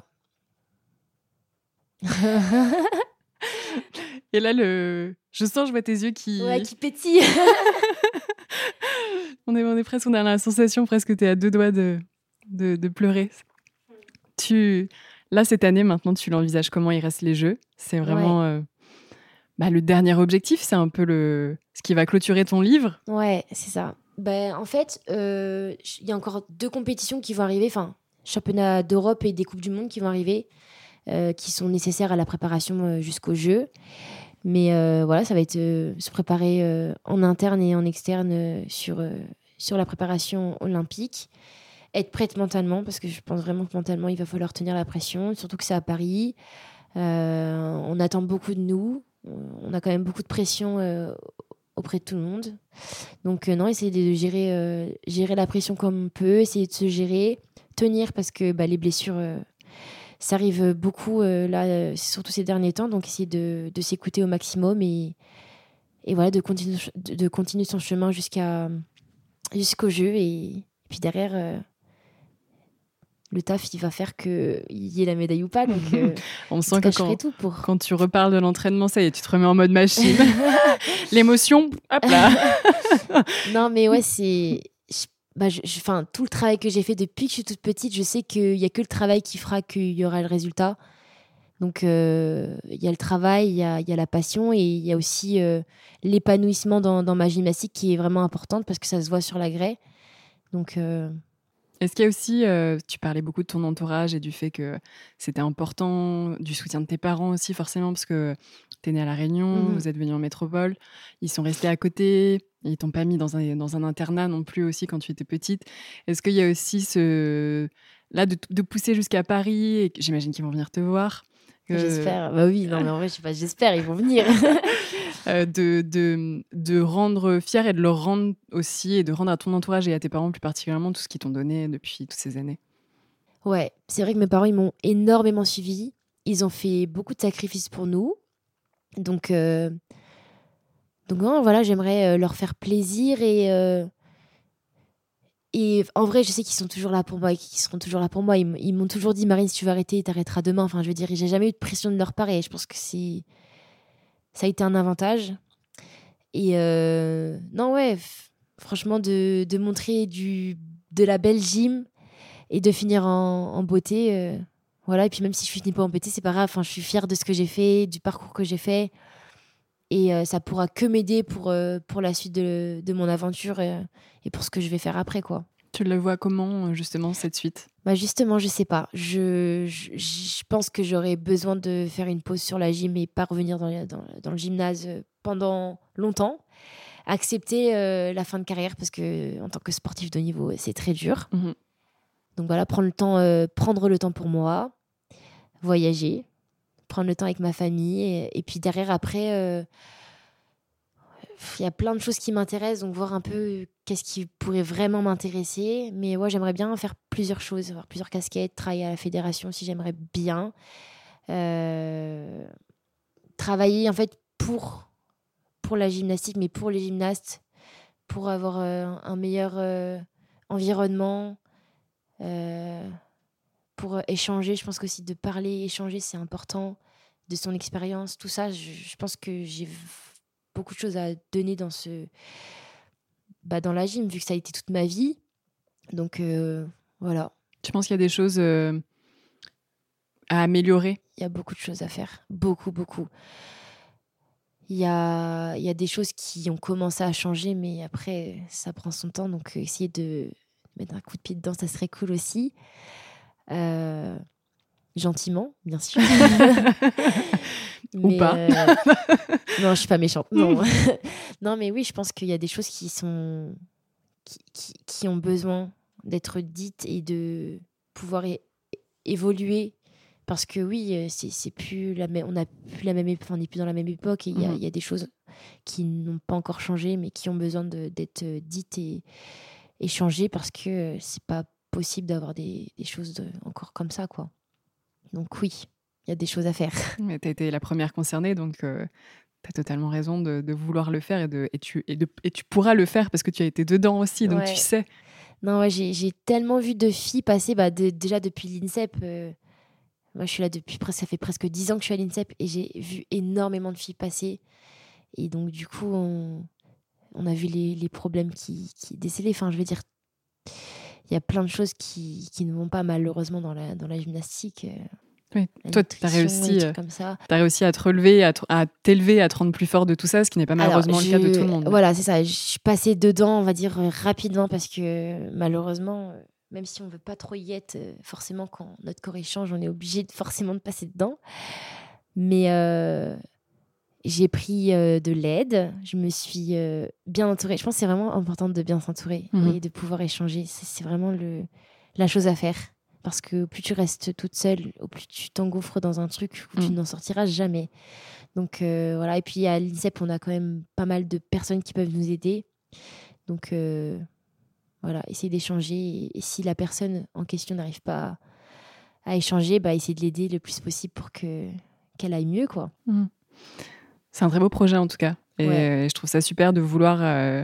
[SPEAKER 4] Et là, le... je sens, je vois tes yeux qui...
[SPEAKER 1] Ouais, qui pétillent.
[SPEAKER 4] on, est, on est presque, on a la sensation presque que t'es à deux doigts de, de, de pleurer. Tu... Là, cette année, maintenant, tu l'envisages comment il reste les Jeux ? C'est vraiment ouais. euh, bah, le dernier objectif, c'est un peu le... ce qui va clôturer ton livre.
[SPEAKER 1] Ouais, c'est ça. Ben, en fait, il euh, y a encore deux compétitions qui vont arriver, enfin, championnat d'Europe et des Coupes du Monde qui vont arriver, euh, qui sont nécessaires à la préparation euh, jusqu'aux Jeux. Mais euh, voilà, ça va être euh, se préparer euh, en interne et en externe euh, sur, euh, sur la préparation olympique. Être prête mentalement, parce que je pense vraiment que mentalement, il va falloir tenir la pression, surtout que c'est à Paris. Euh, on attend beaucoup de nous. On a quand même beaucoup de pression euh, auprès de tout le monde. Donc euh, non, essayer de gérer, euh, gérer la pression comme on peut, essayer de se gérer, tenir, parce que bah, les blessures, euh, ça arrive beaucoup, euh, là, euh, surtout ces derniers temps. Donc essayer de, de s'écouter au maximum et, et voilà, de continuer, de, de continuer son chemin jusqu'à, jusqu'au jeu. Et, et puis derrière... Euh, le taf, il va faire qu'il y ait la médaille ou pas. Donc, euh,
[SPEAKER 4] on sent que quand,
[SPEAKER 1] tout pour...
[SPEAKER 4] quand tu reparles de l'entraînement, ça y est, tu te remets en mode machine. L'émotion, hop là.
[SPEAKER 1] Non, mais ouais, c'est... Bah, je, je, tout le travail que j'ai fait depuis que je suis toute petite, je sais qu'il n'y a que le travail qui fera qu'il y aura le résultat. Donc, il euh, y a le travail, il y a, y a la passion et il y a aussi euh, l'épanouissement dans, dans ma gymnastique qui est vraiment importante parce que ça se voit sur la grès. Donc... Euh...
[SPEAKER 4] Est-ce qu'il y a aussi, euh, tu parlais beaucoup de ton entourage et du fait que c'était important, du soutien de tes parents aussi forcément, parce que tu es née à La Réunion, mmh. vous êtes venus en métropole, ils sont restés à côté, ils t'ont pas mis dans un, dans un internat non plus aussi quand tu étais petite. Est-ce qu'il y a aussi ce... là de, de pousser jusqu'à Paris, et j'imagine qu'ils vont venir te voir
[SPEAKER 1] euh... J'espère, bah oui, non mais en vrai je sais pas, j'espère, ils vont venir.
[SPEAKER 4] Euh, de, de, de rendre fier et de leur rendre aussi, et de rendre à ton entourage et à tes parents plus particulièrement tout ce qu'ils t'ont donné depuis toutes ces années.
[SPEAKER 1] Ouais, c'est vrai que mes parents, ils m'ont énormément suivi. Ils ont fait beaucoup de sacrifices pour nous. Donc, euh... Donc non, voilà, j'aimerais leur faire plaisir et... Euh... Et en vrai, je sais qu'ils sont toujours là pour moi et qu'ils seront toujours là pour moi. Ils, m- ils m'ont toujours dit, Marine, si tu veux arrêter, t'arrêteras demain. Enfin, je veux dire, j'ai jamais eu de pression de leur part et je pense que c'est... ça a été un avantage. Et euh, non, ouais, f- franchement, de, de montrer du, de la belle gym et de finir en, en beauté. Euh, voilà, et puis même si je finis pas en beauté, c'est pas grave. Enfin, je suis fière de ce que j'ai fait, du parcours que j'ai fait. Et euh, ça pourra que m'aider pour, euh, pour la suite de, de mon aventure et, et pour ce que je vais faire après, quoi.
[SPEAKER 4] Tu le vois comment, justement, cette suite ?
[SPEAKER 1] Bah justement, je sais pas. Je, je, je pense que j'aurais besoin de faire une pause sur la gym et pas revenir dans, dans, dans le gymnase pendant longtemps. Accepter euh, la fin de carrière parce que en tant que sportif de haut niveau, c'est très dur.
[SPEAKER 4] Mmh.
[SPEAKER 1] Donc voilà, prendre le temps, euh, prendre le temps pour moi, voyager, prendre le temps avec ma famille et, et puis derrière après, euh, il y a plein de choses qui m'intéressent, donc voir un peu qu'est-ce qui pourrait vraiment m'intéresser. Mais ouais, j'aimerais bien faire plusieurs choses, avoir plusieurs casquettes, travailler à la fédération si j'aimerais bien. Euh, travailler en fait pour, pour la gymnastique, mais pour les gymnastes, pour avoir euh, un meilleur euh, environnement, euh, pour échanger. Je pense qu'aussi de parler, échanger, c'est important, de son expérience, tout ça. Je, je pense que j'ai beaucoup de choses à donner dans ce bah dans la gym vu que ça a été toute ma vie, donc euh, voilà.
[SPEAKER 4] Tu penses qu'il y a des choses euh, à améliorer ?
[SPEAKER 1] Il y a beaucoup de choses à faire, beaucoup beaucoup. Il y a il y a des choses qui ont commencé à changer mais après ça prend son temps, donc euh, essayer de mettre un coup de pied dedans, ça serait cool aussi. Euh... gentiment, bien sûr.
[SPEAKER 4] Ou
[SPEAKER 1] Mais,
[SPEAKER 4] pas.
[SPEAKER 1] euh, non, je suis pas méchante. Non. Non, mais oui, je pense qu'il y a des choses qui sont qui, qui, qui ont besoin d'être dites et de pouvoir é- évoluer. Parce que oui, c'est, c'est plus la même, on a plus la même, enfin, on n'est plus dans la même époque et il y, a,
[SPEAKER 4] Mhm.
[SPEAKER 1] il y a des choses qui n'ont pas encore changé, mais qui ont besoin de, d'être dites et, et changées parce que c'est pas possible d'avoir des, des choses de, encore comme ça, quoi. Donc oui, il y a des choses à faire.
[SPEAKER 4] Mais tu as été la première concernée, donc euh, tu as totalement raison de, de vouloir le faire et, de, et, tu, et, de, et tu pourras le faire parce que tu as été dedans aussi, donc
[SPEAKER 1] Ouais.
[SPEAKER 4] tu sais.
[SPEAKER 1] Non, ouais, j'ai, j'ai tellement vu de filles passer, bah, de, déjà depuis l'INSEP. Euh, moi, je suis là depuis presque, ça fait presque dix ans que je suis à l'INSEP et j'ai vu énormément de filles passer. Et donc, du coup, on, on a vu les, les problèmes qui, qui décélaient. Enfin, je veux dire, il y a plein de choses qui, qui ne vont pas malheureusement dans la, dans la gymnastique. euh,
[SPEAKER 4] Oui.
[SPEAKER 1] la
[SPEAKER 4] Toi, tu as
[SPEAKER 1] nutrition,
[SPEAKER 4] réussi,
[SPEAKER 1] des
[SPEAKER 4] euh,
[SPEAKER 1] trucs comme ça.
[SPEAKER 4] t'as réussi à te relever, à, te- à t'élever, à te rendre plus fort de tout ça, ce qui n'est pas malheureusement
[SPEAKER 1] Alors,
[SPEAKER 4] le cas de
[SPEAKER 1] je-
[SPEAKER 4] tout le monde.
[SPEAKER 1] Voilà, c'est ça. Je suis passée dedans, on va dire, euh, rapidement parce que euh, malheureusement, euh, même si on veut pas trop y être, euh, forcément, quand notre corps échange, on est obligé de, forcément de passer dedans. Mais euh, j'ai pris euh, de l'aide, je me suis euh, bien entourée. Je pense que c'est vraiment important de bien s'entourer
[SPEAKER 4] Mhm.
[SPEAKER 1] et de pouvoir échanger. C'est, c'est vraiment le, la chose à faire. Parce que plus tu restes toute seule, au plus tu t'engouffres dans un truc où tu
[SPEAKER 4] Mhm.
[SPEAKER 1] n'en sortiras jamais. Donc euh, voilà, et puis à l'INSEP, on a quand même pas mal de personnes qui peuvent nous aider. Donc euh, voilà, essayer d'échanger. Et, et si la personne en question n'arrive pas à, à échanger, bah, essayer de l'aider le plus possible pour que, qu'elle aille mieux, quoi.
[SPEAKER 4] Mhm. C'est un très beau projet en tout cas. Et
[SPEAKER 1] Ouais.
[SPEAKER 4] euh, je trouve ça super de vouloir euh,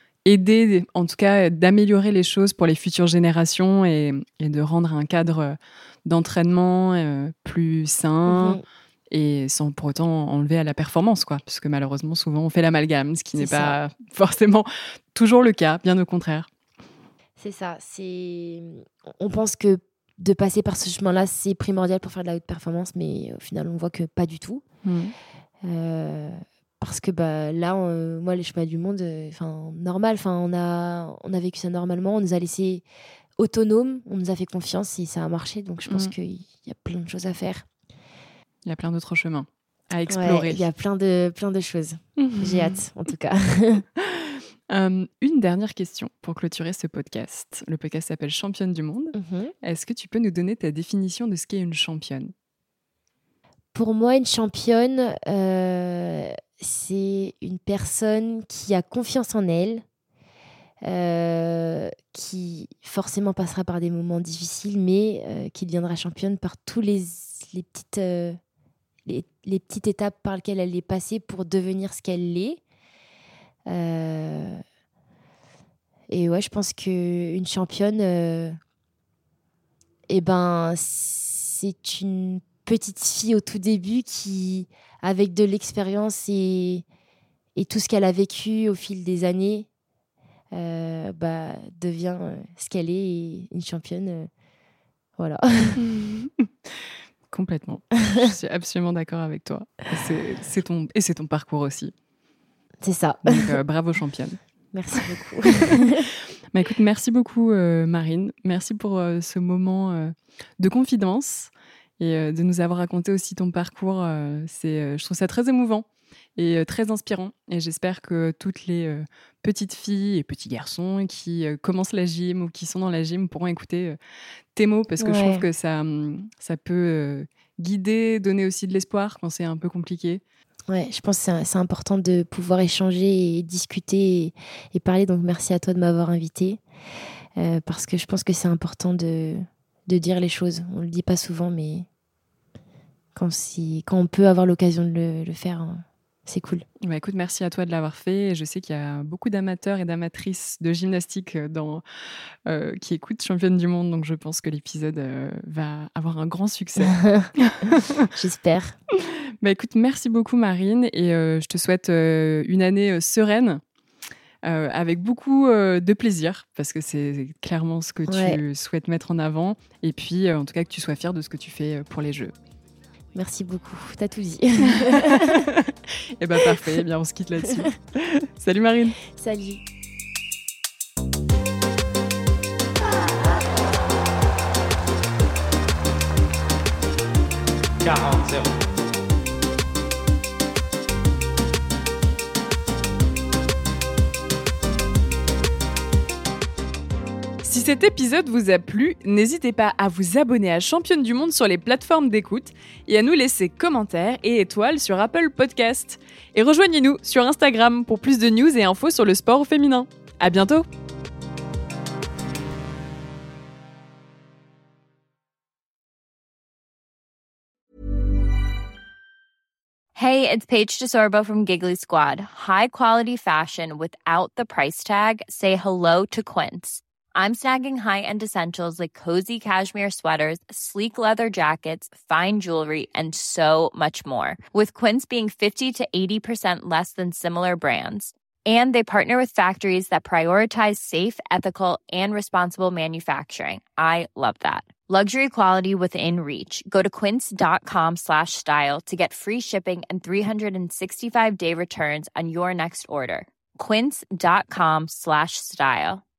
[SPEAKER 4] aider, en tout cas d'améliorer les choses pour les futures générations et, et de rendre un cadre d'entraînement euh, plus sain.
[SPEAKER 1] Mhm.
[SPEAKER 4] Et sans pour autant enlever à la performance, quoi. Parce que malheureusement, souvent, on fait l'amalgame, ce qui
[SPEAKER 1] C'est
[SPEAKER 4] n'est
[SPEAKER 1] ça.
[SPEAKER 4] pas forcément toujours le cas, bien au contraire.
[SPEAKER 1] C'est ça. C'est... On pense que de passer par ce chemin-là, c'est primordial pour faire de la haute performance, mais au final, on voit que pas du tout. Euh, parce que bah, là, on- moi, les chemins du monde, enfin normal, enfin on a, on a vécu ça normalement, on nous a laissé autonomes, on nous a fait confiance et ça a marché. Donc je pense
[SPEAKER 4] Mhm.
[SPEAKER 1] qu'il y a plein de choses à faire.
[SPEAKER 4] Il y a plein d'autres chemins à
[SPEAKER 1] Ouais,
[SPEAKER 4] explorer.
[SPEAKER 1] il y a plein de, plein de choses. J'ai hâte, en tout cas.
[SPEAKER 4] Euh, une dernière question pour clôturer ce podcast. Le podcast s'appelle Championne du monde.
[SPEAKER 1] Mhm.
[SPEAKER 4] Est-ce que tu peux nous donner ta définition de ce qu'est une championne ?
[SPEAKER 1] Pour moi, une championne, euh, c'est une personne qui a confiance en elle, euh, qui forcément passera par des moments difficiles, mais euh, qui deviendra championne par tous les, les petites, euh, les, les petites étapes par lesquelles elle est passée pour devenir ce qu'elle est. Euh, et ouais, je pense qu'une championne, euh, eh ben, c'est une petite fille au tout début qui, avec de l'expérience et, et tout ce qu'elle a vécu au fil des années, euh, bah, devient euh, ce qu'elle est, et une championne. euh, voilà.
[SPEAKER 4] Complètement. Je suis absolument d'accord avec toi. Et c'est, c'est ton, et c'est ton parcours aussi.
[SPEAKER 1] C'est ça.
[SPEAKER 4] Donc, euh, bravo championne.
[SPEAKER 1] Merci beaucoup.
[SPEAKER 4] Bah, écoute, merci beaucoup euh, Marine. Merci pour euh, ce moment euh, de confidence et euh, de nous avoir raconté aussi ton parcours. Euh, c'est, euh, je trouve ça très émouvant et euh, très inspirant. Et j'espère que toutes les euh, petites filles et petits garçons qui euh, commencent la gym ou qui sont dans la gym pourront écouter euh, tes mots parce que je
[SPEAKER 1] Ouais.
[SPEAKER 4] trouve que ça, hum, ça peut euh, guider, donner aussi de l'espoir quand c'est un peu compliqué.
[SPEAKER 1] Ouais, je pense que c'est, c'est important de pouvoir échanger et discuter et, et parler. Donc, merci à toi de m'avoir invitée. Euh, parce que je pense que c'est important de, de dire les choses. On ne le dit pas souvent, mais quand, si, quand on peut avoir l'occasion de le, le faire, hein, c'est cool.
[SPEAKER 4] Bah, écoute, merci à toi de l'avoir fait. Et je sais qu'il y a beaucoup d'amateurs et d'amatrices de gymnastique dans, euh, qui écoutent Championne du monde. Donc, je pense que l'épisode euh, va avoir un grand succès.
[SPEAKER 1] J'espère.
[SPEAKER 4] Bah, écoute, merci beaucoup Marine. Et euh, je te souhaite euh, une année euh, sereine. Euh, avec beaucoup euh, de plaisir, parce que c'est clairement ce que
[SPEAKER 1] Ouais.
[SPEAKER 4] tu souhaites mettre en avant. Et puis, euh, en tout cas, que tu sois fière de ce que tu fais euh, pour les Jeux.
[SPEAKER 1] Merci beaucoup. T'as tout dit.
[SPEAKER 4] Et bah parfait, eh bien on se quitte là-dessus. Salut Marine.
[SPEAKER 1] Salut.
[SPEAKER 7] quarante zéro.
[SPEAKER 4] Si cet épisode vous a plu, n'hésitez pas à vous abonner à Championne du Monde sur les plateformes d'écoute et à nous laisser commentaires et étoiles sur Apple Podcast. Et rejoignez-nous sur Instagram pour plus de news et infos sur le sport au féminin. À bientôt!
[SPEAKER 8] Hey, it's Paige DeSorbo from Giggly Squad. High quality fashion without the price tag. Say hello to Quince. I'm snagging high-end essentials like cozy cashmere sweaters, sleek leather jackets, fine jewelry, and so much more. With Quince being fifty to eighty percent less than similar brands. And they partner with factories that prioritize safe, ethical, and responsible manufacturing. I love that. Luxury quality within reach. Go to quince.com slash style to get free shipping and three sixty-five day returns on your next order. Quince.com slash style.